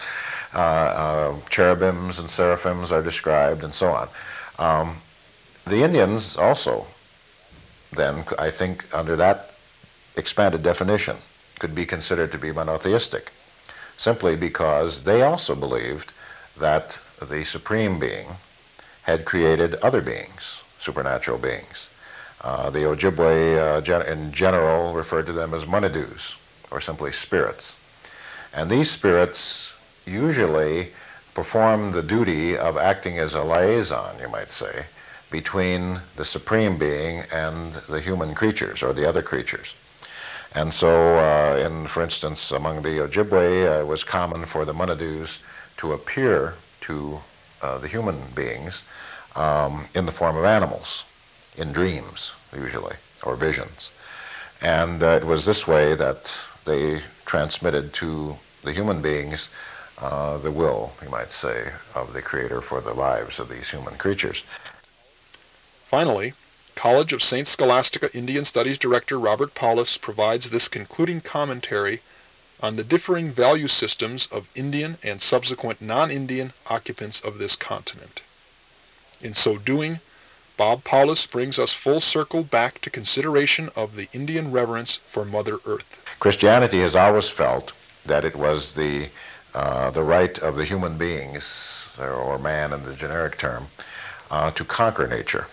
Cherubims and seraphims are described, and so on. The Indians also, then, I think, under that expanded definition, could be considered to be monotheistic, simply because they also believed that the supreme being had created other beings, supernatural beings. The Ojibwe in general referred to them as monadus, or simply spirits. And these spirits usually perform the duty of acting as a liaison, you might say, between the supreme being and the human creatures, or the other creatures. And so, for instance, among the Ojibwe, it was common for the monadus to appear to the human beings in the form of animals, in dreams, usually, or visions. And it was this way that they transmitted to the human beings the will, you might say, of the Creator for the lives of these human creatures. Finally, College of St. Scholastica Indian Studies Director Robert Paulus provides this concluding commentary on the differing value systems of Indian and subsequent non-Indian occupants of this continent. In so doing, Bob Paulus brings us full circle back to consideration of the Indian reverence for Mother Earth. Christianity has always felt that it was the right of the human beings, or man in the generic term, to conquer nature.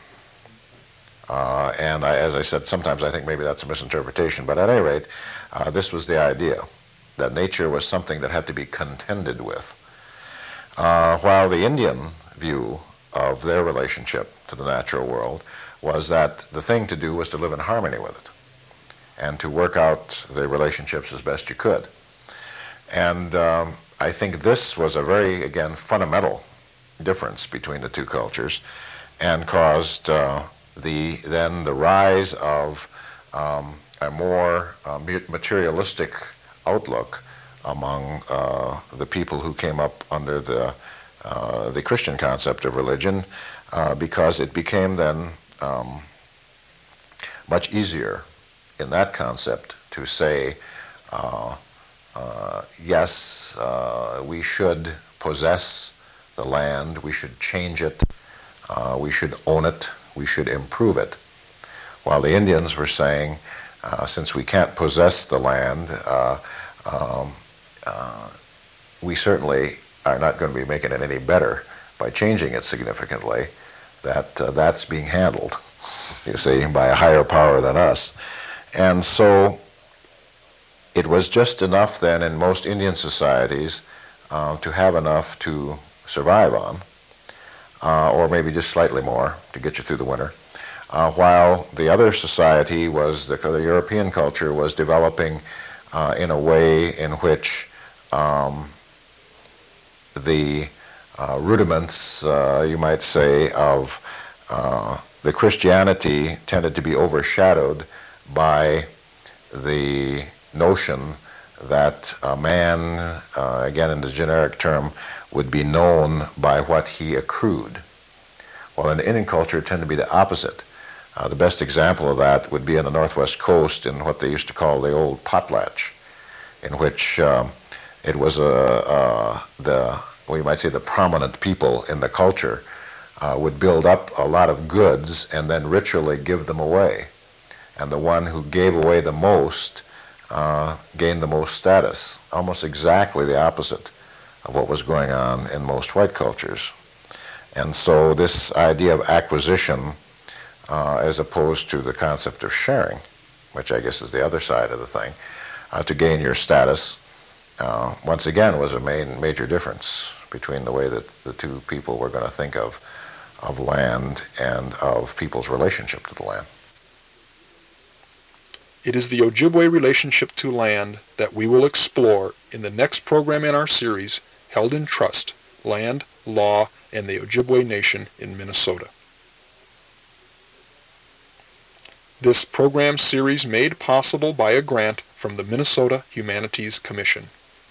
As I said, sometimes I think maybe that's a misinterpretation, but at any rate, this was the idea, that nature was something that had to be contended with. While the Indian view of their relationship to the natural world was that the thing to do was to live in harmony with it and to work out the relationships as best you could. And I think this was a very, again, fundamental difference between the two cultures and caused then the rise of a more materialistic outlook among the people who came up under the Christian concept of religion, because it became then much easier in that concept to say, yes, we should possess the land, we should change it, we should own it, we should improve it. While the Indians were saying, since we can't possess the land, we certainly are not going to be making it any better by changing it significantly, that's being handled, you see, by a higher power than us. And so it was just enough then in most Indian societies to have enough to survive on, or maybe just slightly more to get you through the winter, while the other society was, the European culture was developing in a way in which the rudiments, you might say, of the Christianity tended to be overshadowed by the notion that a man, again in the generic term, would be known by what he accrued. Well, in the Indian culture, it tended to be the opposite. The best example of that would be on the northwest coast in what they used to call the old potlatch, in which it was you might say the prominent people in the culture would build up a lot of goods and then ritually give them away. And the one who gave away the most gained the most status, almost exactly the opposite of what was going on in most white cultures. And so this idea of acquisition, as opposed to the concept of sharing, which I guess is the other side of the thing, to gain your status, once again was a major difference between the way that the two people were going to think of land and of people's relationship to the land. It is the Ojibwe relationship to land that we will explore in the next program in our series, Held in Trust, Land, Law, and the Ojibwe Nation in Minnesota. This program series made possible by a grant from the Minnesota Humanities Commission.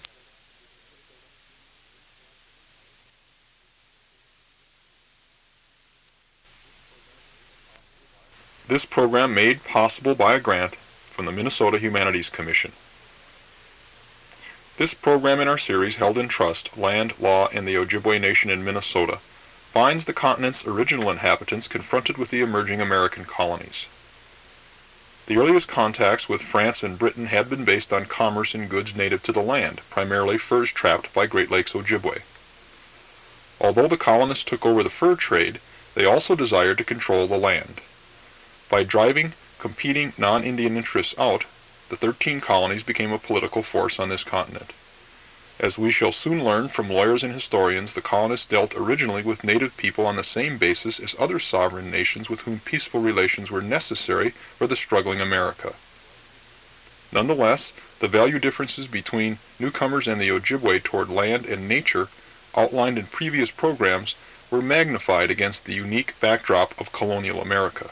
This program made possible by a grant from the Minnesota Humanities Commission. This program in our series, Held in Trust, Land, Law, and the Ojibwe Nation in Minnesota, finds the continent's original inhabitants confronted with the emerging American colonies. The earliest contacts with France and Britain had been based on commerce in goods native to the land, primarily furs trapped by Great Lakes Ojibwe. Although the colonists took over the fur trade, they also desired to control the land. By driving competing non-Indian interests out, the 13 colonies became a political force on this continent. As we shall soon learn from lawyers and historians, the colonists dealt originally with native people on the same basis as other sovereign nations with whom peaceful relations were necessary for the struggling America. Nonetheless, the value differences between newcomers and the Ojibwe toward land and nature, outlined in previous programs, were magnified against the unique backdrop of colonial America.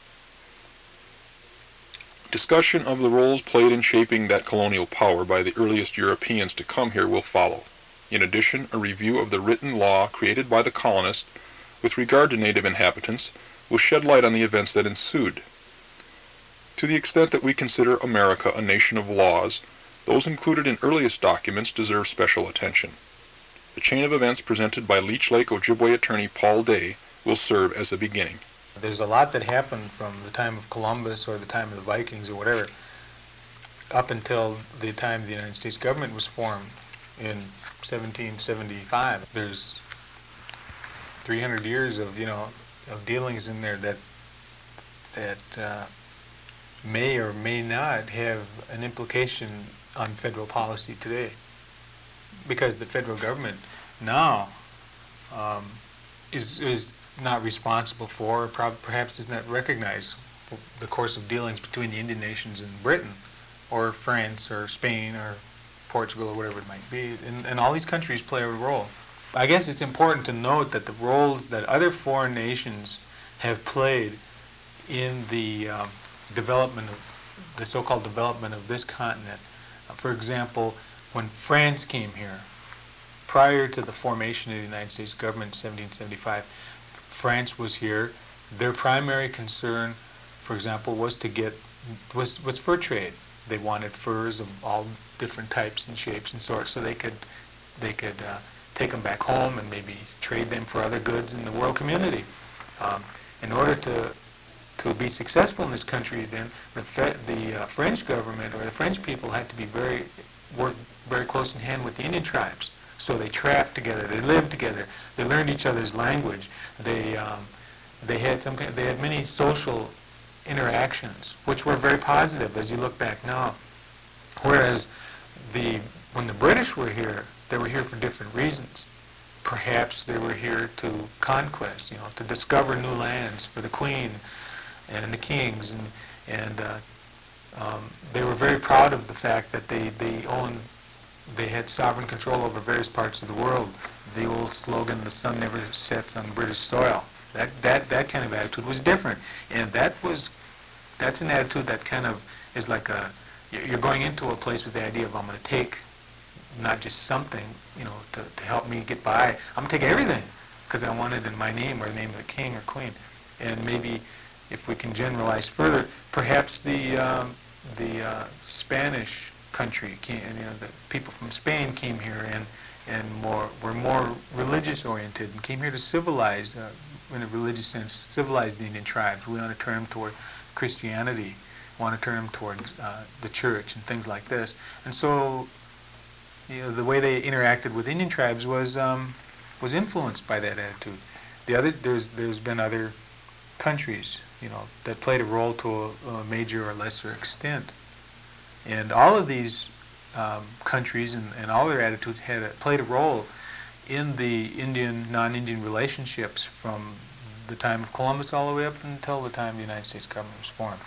Discussion of the roles played in shaping that colonial power by the earliest Europeans to come here will follow. In addition, a review of the written law created by the colonists with regard to native inhabitants will shed light on the events that ensued. To the extent that we consider America a nation of laws, those included in earliest documents deserve special attention. The chain of events presented by Leech Lake Ojibwe attorney Paul Day will serve as a beginning. There's a lot that happened from the time of Columbus or the time of the Vikings or whatever up until the time the United States government was formed in 1775. There's 300 years of dealings in there that may or may not have an implication on federal policy today, because the federal government now is not responsible for, or perhaps does not recognize the course of dealings between the Indian nations and Britain, or France, or Spain, or Portugal, or whatever it might be. And all these countries play a role. I guess it's important to note that the roles that other foreign nations have played in the development of the so-called development of this continent. For example, when France came here, prior to the formation of the United States government in 1775, France was here. Their primary concern, for example, was fur trade. They wanted furs of all different types and shapes and sorts, so they could take them back home and maybe trade them for other goods in the world community. In order to be successful in this country, then the French government or the French people had to work very close in hand with the Indian tribes. So they trapped together, they lived together, they learned each other's language. They had many social interactions, which were very positive as you look back now. Whereas when the British were here, they were here for different reasons. Perhaps they were here to conquest, to discover new lands for the Queen and the kings, and they were very proud of the fact that they had sovereign control over various parts of the world. The old slogan, "The sun never sets on British soil." That kind of attitude was different, and that's an attitude that kind of is like you're going into a place with the idea of, I'm going to take not just something, to help me get by. I'm going to take everything because I want it in my name or the name of the king or queen. And maybe if we can generalize further, perhaps the Spanish country came, the people from Spain came here and were more religious oriented and came here to civilize, in a religious sense, civilize the Indian tribes. We want to turn them toward Christianity, want to turn them toward the church and things like this. And so, the way they interacted with Indian tribes was influenced by that attitude. There's been other countries, that played a role to a major or lesser extent, and all of these countries and all their attitudes played a role in the non-Indian relationships from the time of Columbus all the way up until the time the United States government was formed.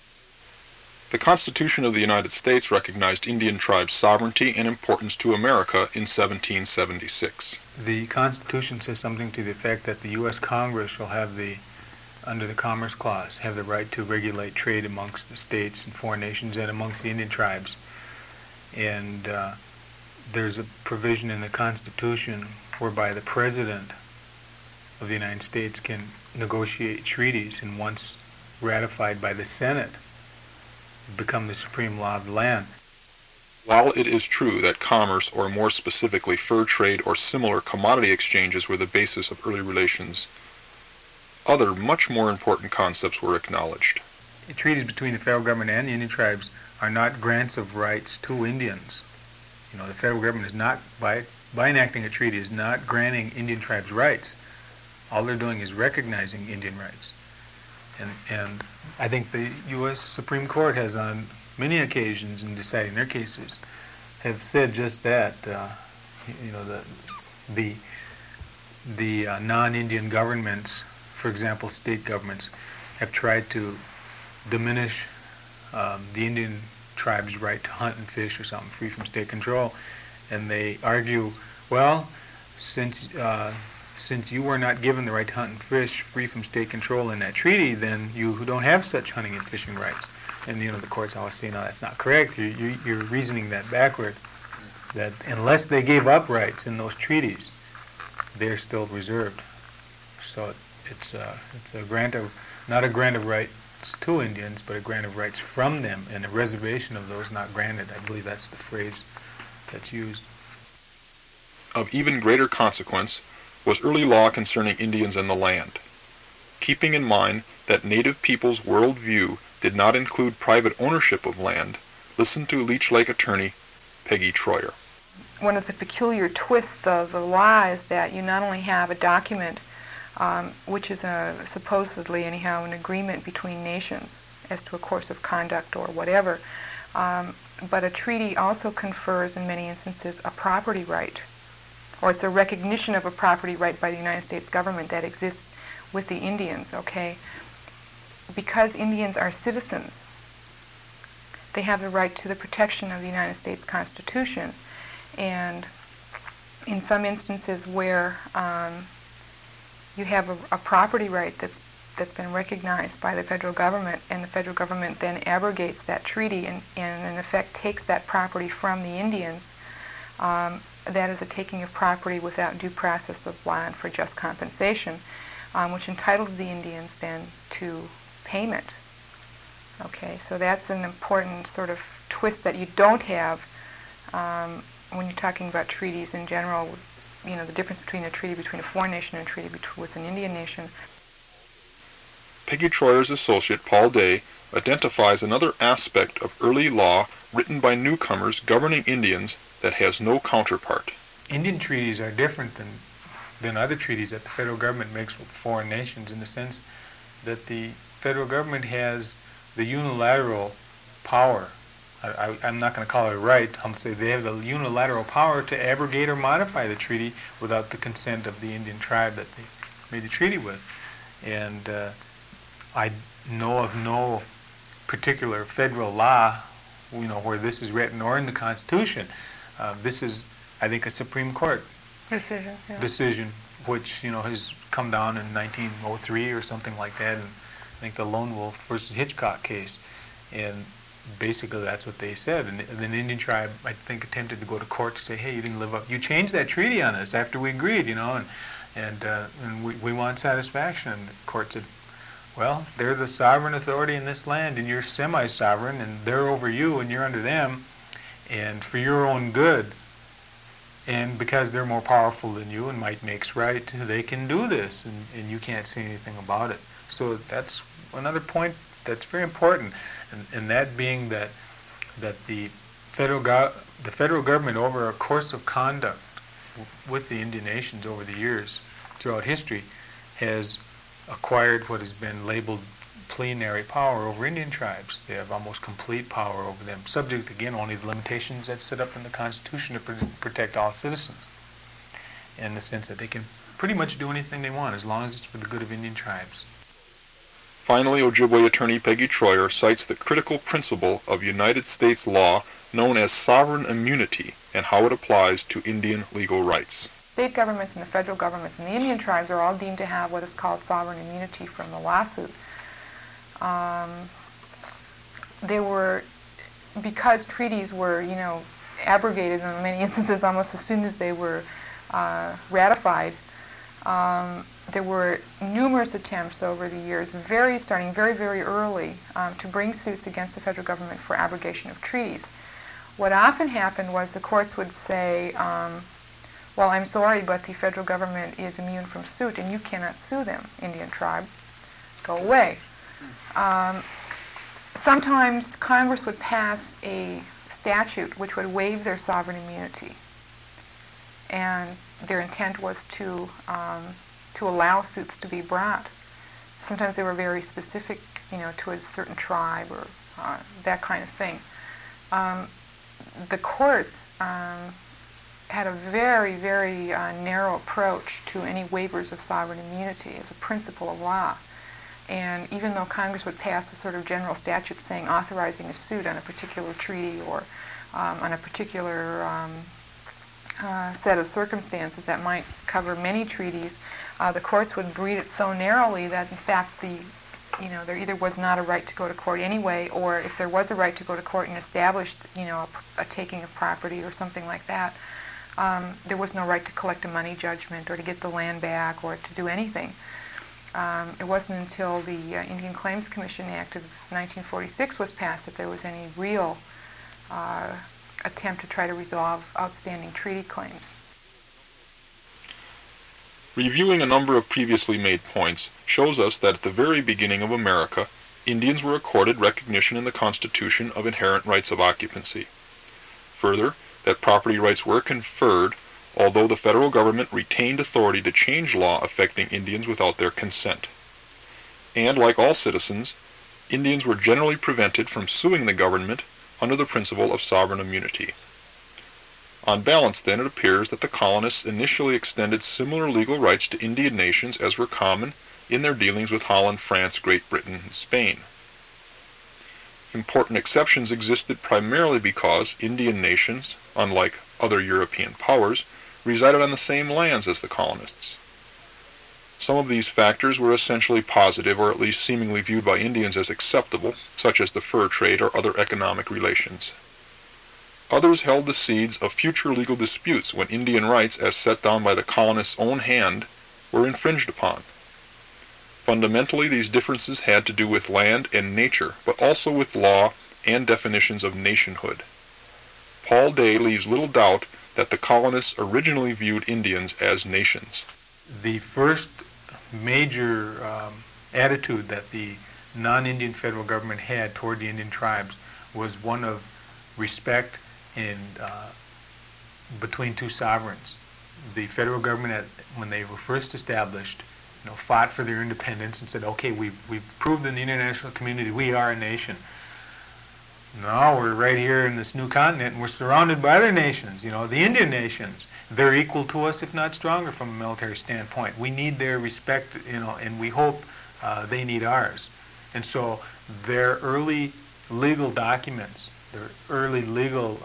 The Constitution of the United States recognized Indian tribes' sovereignty and importance to America in 1776. The Constitution says something to the effect that the U.S. Congress shall have under the Commerce Clause, have the right to regulate trade amongst the states and foreign nations and amongst the Indian tribes. And there's a provision in the Constitution whereby the President of the United States can negotiate treaties, and once ratified by the Senate, become the supreme law of the land. While it is true that commerce, or more specifically fur trade or similar commodity exchanges, were the basis of early relations, other much more important concepts were acknowledged. The treaties between the federal government and the Indian tribes are not grants of rights to Indians. The federal government is not, by enacting a treaty, is not granting Indian tribes rights. All they're doing is recognizing Indian rights. And I think the U.S. Supreme Court has, on many occasions in deciding their cases, have said just that. The non-Indian governments, for example, state governments, have tried to diminish the Indian tribe's right to hunt and fish or something, free from state control. And they argue, well, since you were not given the right to hunt and fish free from state control in that treaty, then you don't have such hunting and fishing rights. And the courts always say, no, that's not correct. You're reasoning that backward. That unless they gave up rights in those treaties, they're still reserved. So it's a grant of, not a grant of rights to Indians, but a grant of rights from them, and a reservation of those not granted. I believe that's the phrase that's used. Of even greater consequence was early law concerning Indians and the land, keeping in mind that native people's worldview did not include private ownership of land. Listen to Leech Lake attorney Peggy Troyer. One of the peculiar twists of the law is that you not only have a document which is supposedly anyhow an agreement between nations as to a course of conduct or whatever, but a treaty also confers in many instances a property right, or it's a recognition of a property right by the United States government that exists with the Indians, okay? Because Indians are citizens, they have the right to the protection of the United States Constitution. And in some instances where you have a property right that's been recognized by the federal government, and the federal government then abrogates that treaty and in effect takes that property from the Indians, that is a taking of property without due process of law and for just compensation, which entitles the Indians then to payment. Okay, so that's an important sort of twist that you don't have when you're talking about treaties in general. You know, the difference between a treaty between a foreign nation and a treaty with an Indian nation. Peggy Troyer's associate, Paul Day, identifies another aspect of early law written by newcomers governing Indians that has no counterpart. Indian treaties are different than other treaties that the federal government makes with foreign nations, in the sense that the federal government has the unilateral power. I'm not going to call it a right. I'll say they have the unilateral power to abrogate or modify the treaty without the consent of the Indian tribe that they made the treaty with. And I know of no particular federal law, you know, where this is written or in the Constitution. This is, I think, a Supreme Court decision, which, you know, has come down in 1903 or something like that, and I think the Lone Wolf versus Hitchcock case. And basically that's what they said. And the Indian tribe, I think, attempted to go to court to say, hey, you didn't live up, you changed that treaty on us after we agreed, you know, and we want satisfaction. And the court said, well, they're the sovereign authority in this land, and you're semi-sovereign, and they're over you, and you're under them, and for your own good, and because they're more powerful than you and might makes right, they can do this, and you can't say anything about it. So that's another point that's very important, and that being that the federal government, over a course of conduct with the Indian nations over the years throughout history, has acquired what has been labeled plenary power over Indian tribes. They have almost complete power over them, subject, again, only the limitations that's set up in the Constitution to protect all citizens, in the sense that they can pretty much do anything they want as long as it's for the good of Indian tribes. Finally, Ojibwe attorney Peggy Troyer cites the critical principle of United States law known as sovereign immunity and how it applies to Indian legal rights. State governments and the federal governments and the Indian tribes are all deemed to have what is called sovereign immunity from the lawsuit. They were, because treaties were, you know, abrogated in many instances almost as soon as they were ratified. There were numerous attempts over the years, starting very, very early, to bring suits against the federal government for abrogation of treaties. What often happened was the courts would say, well, I'm sorry, but the federal government is immune from suit, and you cannot sue them, Indian tribe. Go away. Sometimes Congress would pass a statute which would waive their sovereign immunity, and their intent was to allow suits to be brought. Sometimes they were very specific, you know, to a certain tribe or that kind of thing. The courts had a very, very narrow approach to any waivers of sovereign immunity as a principle of law. And even though Congress would pass a sort of general statute saying authorizing a suit on a particular treaty or on a particular set of circumstances that might cover many treaties, the courts would read it so narrowly that in fact there either was not a right to go to court anyway, or if there was a right to go to court and establish, you know, a taking of property or something like that, there was no right to collect a money judgment or to get the land back or to do anything. It wasn't until the Indian Claims Commission Act of 1946 was passed that there was any real attempt to try to resolve outstanding treaty claims. Reviewing a number of previously made points shows us that at the very beginning of America, Indians were accorded recognition in the Constitution of inherent rights of occupancy. Further, that property rights were conferred, although the federal government retained authority to change law affecting Indians without their consent. And like all citizens, Indians were generally prevented from suing the government under the principle of sovereign immunity. On balance, then, it appears that the colonists initially extended similar legal rights to Indian nations as were common in their dealings with Holland, France, Great Britain, and Spain. Important exceptions existed primarily because Indian nations, unlike other European powers, resided on the same lands as the colonists. Some of these factors were essentially positive, or at least seemingly viewed by Indians as acceptable, such as the fur trade or other economic relations. Others held the seeds of future legal disputes when Indian rights, as set down by the colonists' own hand, were infringed upon. Fundamentally, these differences had to do with land and nature, but also with law and definitions of nationhood. Paul Day leaves little doubt that the colonists originally viewed Indians as nations. The first major attitude that the non-Indian federal government had toward the Indian tribes was one of respect between two sovereigns. The federal government, when they were first established, fought for their independence and said, okay, we've proved in the international community we are a nation. Now we're right here in this new continent and we're surrounded by other nations, the Indian nations. They're equal to us, if not stronger from a military standpoint. We need their respect, and we hope they need ours. And so their early legal documents, their early legal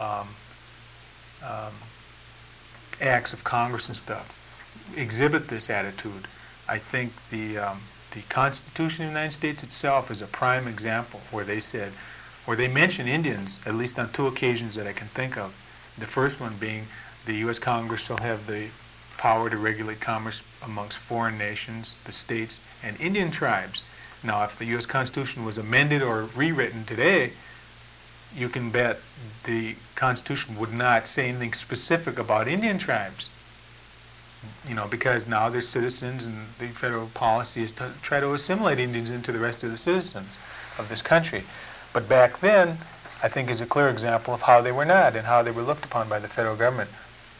acts of Congress and stuff exhibit this attitude. I think the Constitution of the United States itself is a prime example where they mention Indians, at least on two occasions that I can think of. The first one being the U.S. Congress shall have the power to regulate commerce amongst foreign nations, the states, and Indian tribes. Now, if the U.S. Constitution was amended or rewritten today, you can bet the Constitution would not say anything specific about Indian tribes. Because now they're citizens and the federal policy is to try to assimilate Indians into the rest of the citizens of this country. But back then, I think is a clear example of how they were not and how they were looked upon by the federal government.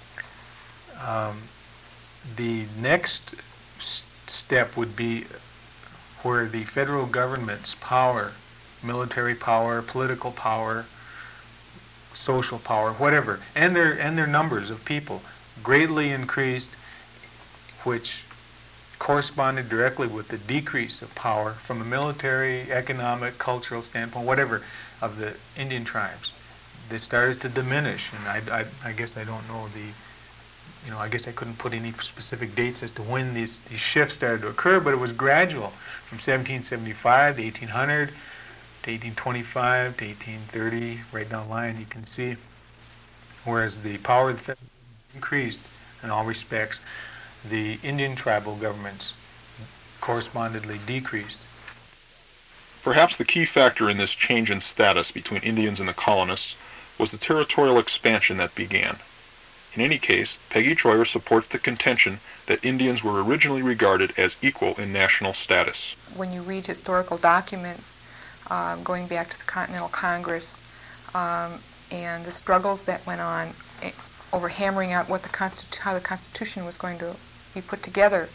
The next step would be where the federal government's power, military power, political power, social power, whatever, and their numbers of people greatly increased, which corresponded directly with the decrease of power from a military, economic, cultural standpoint, whatever, of the Indian tribes. They started to diminish, and I guess I don't know I guess I couldn't put any specific dates as to when these shifts started to occur, but it was gradual, from 1775 to 1800 to 1825 to 1830, right down the line you can see, whereas the power of the federal government increased in all respects, the Indian tribal governments correspondingly decreased. Perhaps the key factor in this change in status between Indians and the colonists was the territorial expansion that began. In any case, Peggy Troyer supports the contention that Indians were originally regarded as equal in national status. When you read historical documents going back to the Continental Congress and the struggles that went on over hammering out what how the Constitution was going to be put together,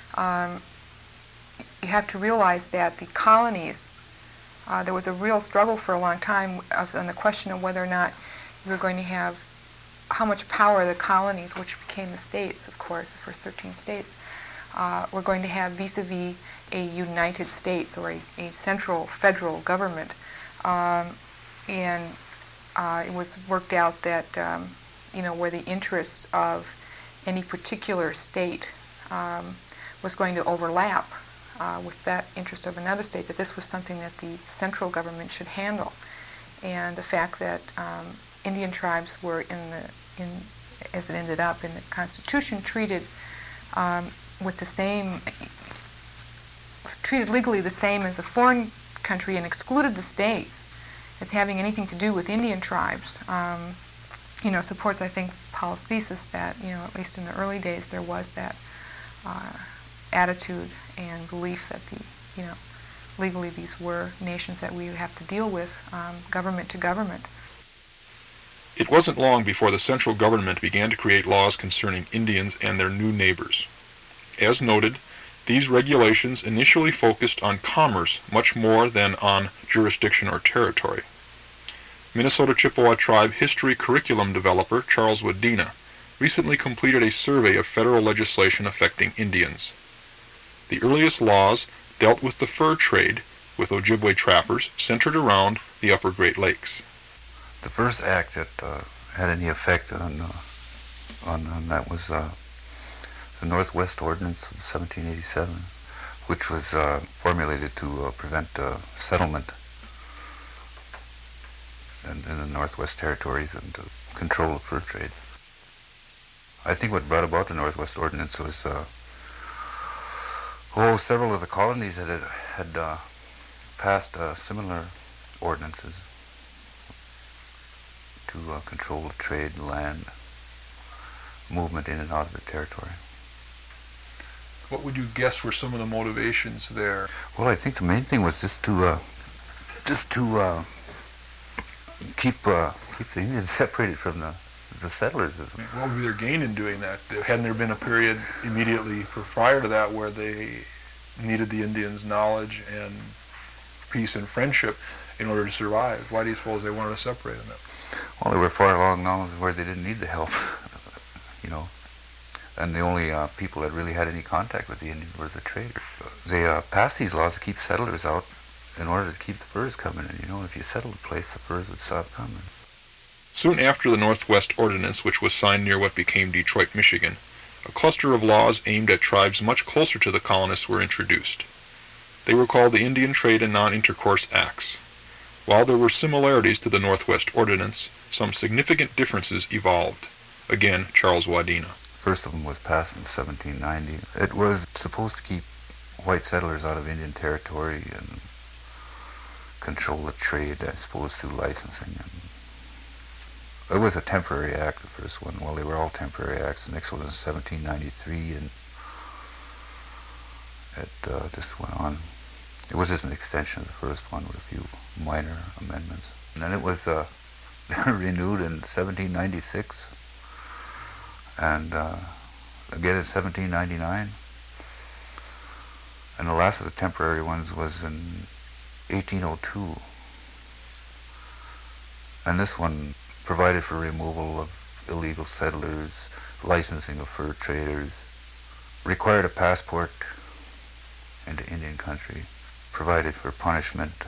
you have to realize that the colonies, there was a real struggle for a long time on the question of whether or not you were going to have how much power the colonies, which became the states, of course, the first 13 states, were going to have vis-a-vis a United States or a central federal government. And it was worked out that, where the interests of any particular state was going to overlap with that interest of another state, that this was something that the central government should handle. And the fact that Indian tribes were as it ended up in the Constitution, treated with the same, treated legally the same as a foreign country, and excluded the states as having anything to do with Indian tribes, supports, I think, Paul's thesis that, at least in the early days, there was that attitude and belief that legally these were nations that we have to deal with, government to government. It wasn't long before the central government began to create laws concerning Indians and their new neighbors. As noted, these regulations initially focused on commerce much more than on jurisdiction or territory. Minnesota Chippewa Tribe history curriculum developer Charles Wadena recently completed a survey of federal legislation affecting Indians. The earliest laws dealt with the fur trade with Ojibwe trappers centered around the upper Great Lakes. The first act that had any effect on that was the Northwest Ordinance of 1787, which was formulated to prevent settlement in the Northwest Territories and to control the fur trade. I think what brought about the Northwest Ordinance was several of the colonies had passed similar ordinances to control the trade, land, movement in and out of the territory. What would you guess were some of the motivations there? Well, I think the main thing was just to keep the Indians separated from the settlers. What would be their gain in doing that? Hadn't there been a period immediately prior to that where they needed the Indians' knowledge and peace and friendship in order to survive? Why do you suppose they wanted to separate them? Well, they were far along now where they didn't need the help, And the only people that really had any contact with the Indians were the traders. They passed these laws to keep settlers out in order to keep the furs coming in. If you settled a place, the furs would stop coming. Soon after the Northwest Ordinance, which was signed near what became Detroit, Michigan, a cluster of laws aimed at tribes much closer to the colonists were introduced. They were called the Indian Trade and Non-Intercourse Acts. While there were similarities to the Northwest Ordinance, some significant differences evolved. Again, Charles Wadena. First of them was passed in 1790. It was supposed to keep white settlers out of Indian territory and control the trade, I suppose, through licensing. It was a temporary act, the first one. Well, they were all temporary acts. The next one was 1793, and it just went on. It was just an extension of the first one with a few minor amendments. And then it was renewed in 1796, and again in 1799. And the last of the temporary ones was in 1802. And this one provided for removal of illegal settlers, licensing of fur traders, required a passport into Indian country, provided for punishment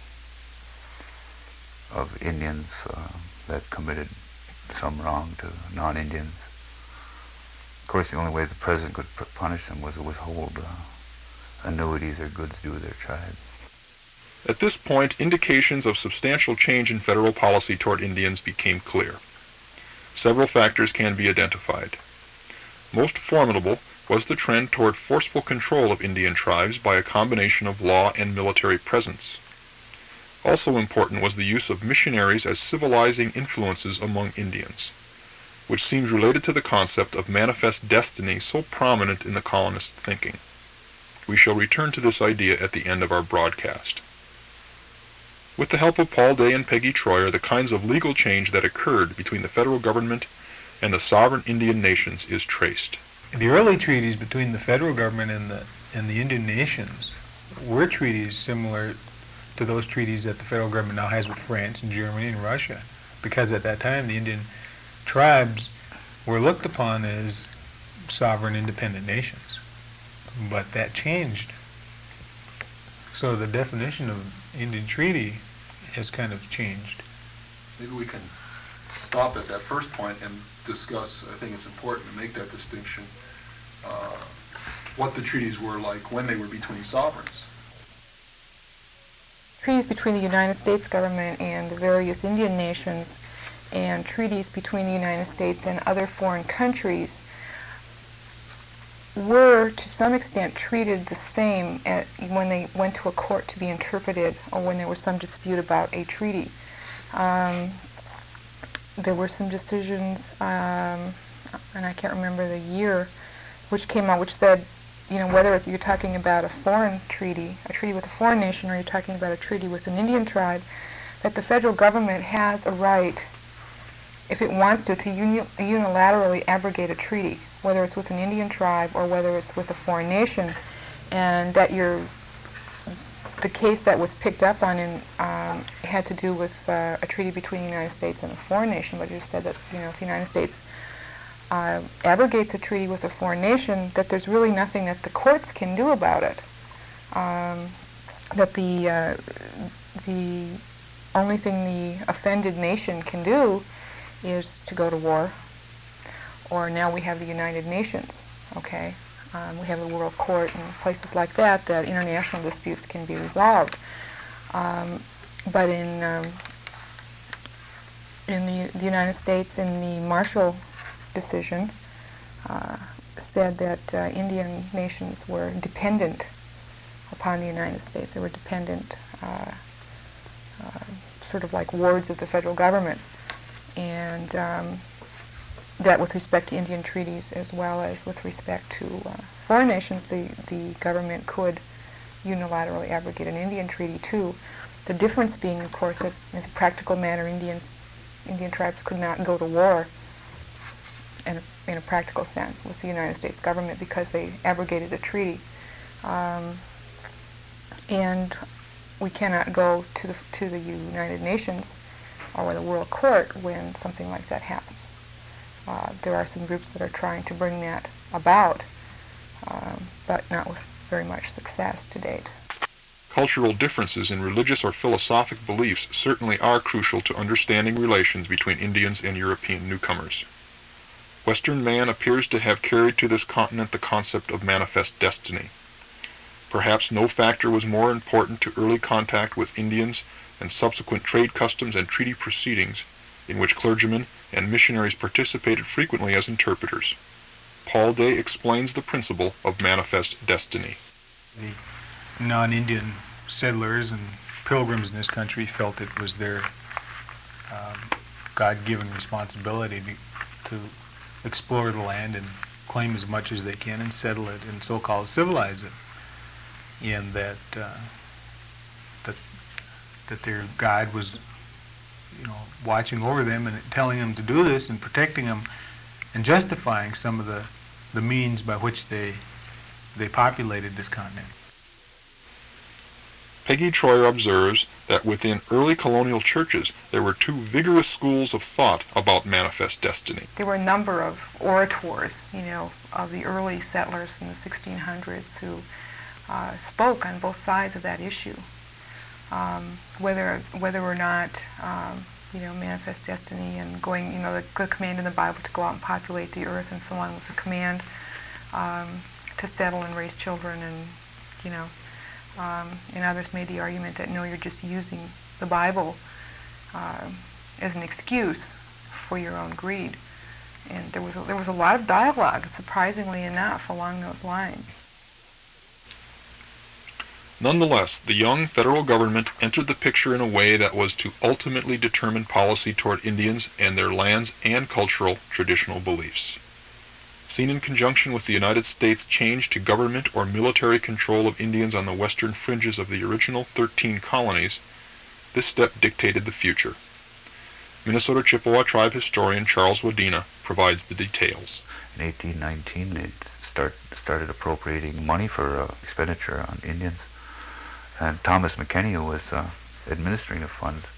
of Indians that committed some wrong to non-Indians. Of course, the only way the president could punish them was to withhold annuities or goods due to their tribe. At this point, indications of substantial change in federal policy toward Indians became clear. Several factors can be identified. Most formidable was the trend toward forceful control of Indian tribes by a combination of law and military presence. Also important was the use of missionaries as civilizing influences among Indians, which seems related to the concept of manifest destiny so prominent in the colonists' thinking. We shall return to this idea at the end of our broadcast. With the help of Paul Day and Peggy Troyer, the kinds of legal change that occurred between the federal government and the sovereign Indian nations is traced. The early treaties between the federal government and the Indian nations were treaties similar to those treaties that the federal government now has with France and Germany and Russia, because at that time the Indian tribes were looked upon as sovereign independent nations. But that changed. So the definition of Indian treaty has kind of changed. Maybe we can stop at that first point and discuss, I think it's important to make that distinction, what the treaties were like when they were between sovereigns. Treaties between the United States government and the various Indian nations, and treaties between the United States and other foreign countries were to some extent treated the same when they went to a court to be interpreted or when there was some dispute about a treaty. There were some decisions, and I can't remember the year, which came out which said, whether you're talking about a foreign treaty, a treaty with a foreign nation, or you're talking about a treaty with an Indian tribe, that the federal government has a right, if it wants to unilaterally abrogate a treaty, whether it's with an Indian tribe or whether it's with a foreign nation, and that the case that was picked up on had to do with a treaty between the United States and a foreign nation, but it just said that if the United States abrogates a treaty with a foreign nation, that there's really nothing that the courts can do about it. That the only thing the offended nation can do is to go to war. Or now we have the United Nations, okay? We have the World Court and places like that international disputes can be resolved. But in the United States, in the Marshall decision, said that Indian nations were dependent upon the United States. They were dependent, sort of like wards of the federal government. And that with respect to Indian treaties as well as with respect to foreign nations, the government could unilaterally abrogate an Indian treaty too. The difference being, of course, that as a practical matter, Indian tribes could not go to war in a practical sense with the United States government because they abrogated a treaty. And we cannot go to the United Nations or the World Court when something like that happens. There are some groups that are trying to bring that about, but not with very much success to date. Cultural differences in religious or philosophic beliefs certainly are crucial to understanding relations between Indians and European newcomers. Western man appears to have carried to this continent the concept of manifest destiny. Perhaps no factor was more important to early contact with Indians and subsequent trade customs and treaty proceedings in which clergymen and missionaries participated frequently as interpreters. Paul Day explains the principle of manifest destiny. The non-Indian settlers and pilgrims in this country felt it was their God-given responsibility to explore the land and claim as much as they can and settle it and so-called civilize it. And that their God was, watching over them and telling them to do this and protecting them and justifying some of the means by which they populated this continent. Peggy Troyer observes that within early colonial churches there were two vigorous schools of thought about manifest destiny. There were a number of orators, of the early settlers in the 1600s who spoke on both sides of that issue. Whether or not, manifest destiny and going, the command in the Bible to go out and populate the earth and so on was a command to settle and raise children, and others made the argument that no, you're just using the Bible as an excuse for your own greed. And there was a lot of dialogue, surprisingly enough, along those lines. Nonetheless, the young federal government entered the picture in a way that was to ultimately determine policy toward Indians and their lands and cultural traditional beliefs. Seen in conjunction with the United States' change to government or military control of Indians on the western fringes of the original 13 colonies, this step dictated the future. Minnesota Chippewa tribe historian Charles Wadena provides the details. In 1819, they started appropriating money for expenditure on Indians. And Thomas McKenney, who was administering the funds,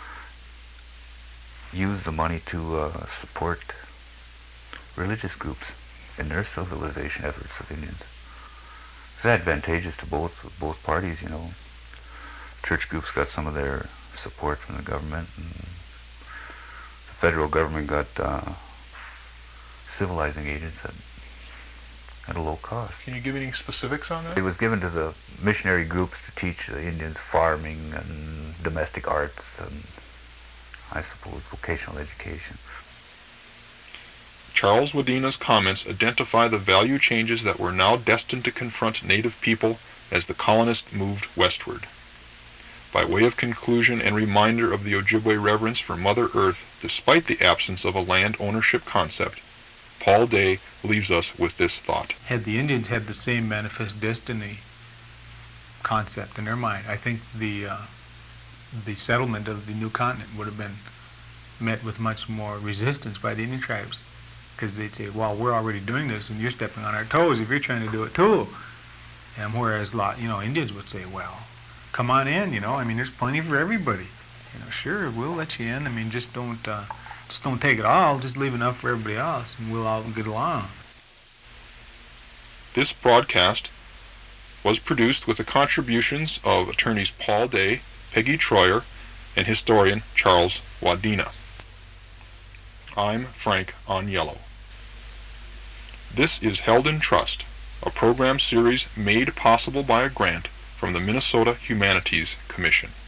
used the money to support religious groups in their civilization efforts of Indians. It's advantageous to both parties, Church groups got some of their support from the government, and the federal government got civilizing agents at a low cost. Can you give any specifics on that? It was given to the missionary groups to teach the Indians farming and domestic arts and, I suppose, vocational education. Charles Wadena's comments identify the value changes that were now destined to confront Native people as the colonists moved westward. By way of conclusion and reminder of the Ojibwe reverence for Mother Earth, despite the absence of a land ownership concept, Paul Day leaves us with this thought. Had the Indians had the same manifest destiny concept in their mind, I think the settlement of the new continent would have been met with much more resistance by the Indian tribes, because they'd say, well, we're already doing this and you're stepping on our toes if you're trying to do it too. And whereas Indians would say, well, come on in, there's plenty for everybody. Sure, we'll let you in. Just don't Just don't take it all, just leave enough for everybody else, and we'll all get along. This broadcast was produced with the contributions of attorneys Paul Day, Peggy Troyer, and historian Charles Wadena. I'm Frank Agnello. This is Held in Trust, a program series made possible by a grant from the Minnesota Humanities Commission.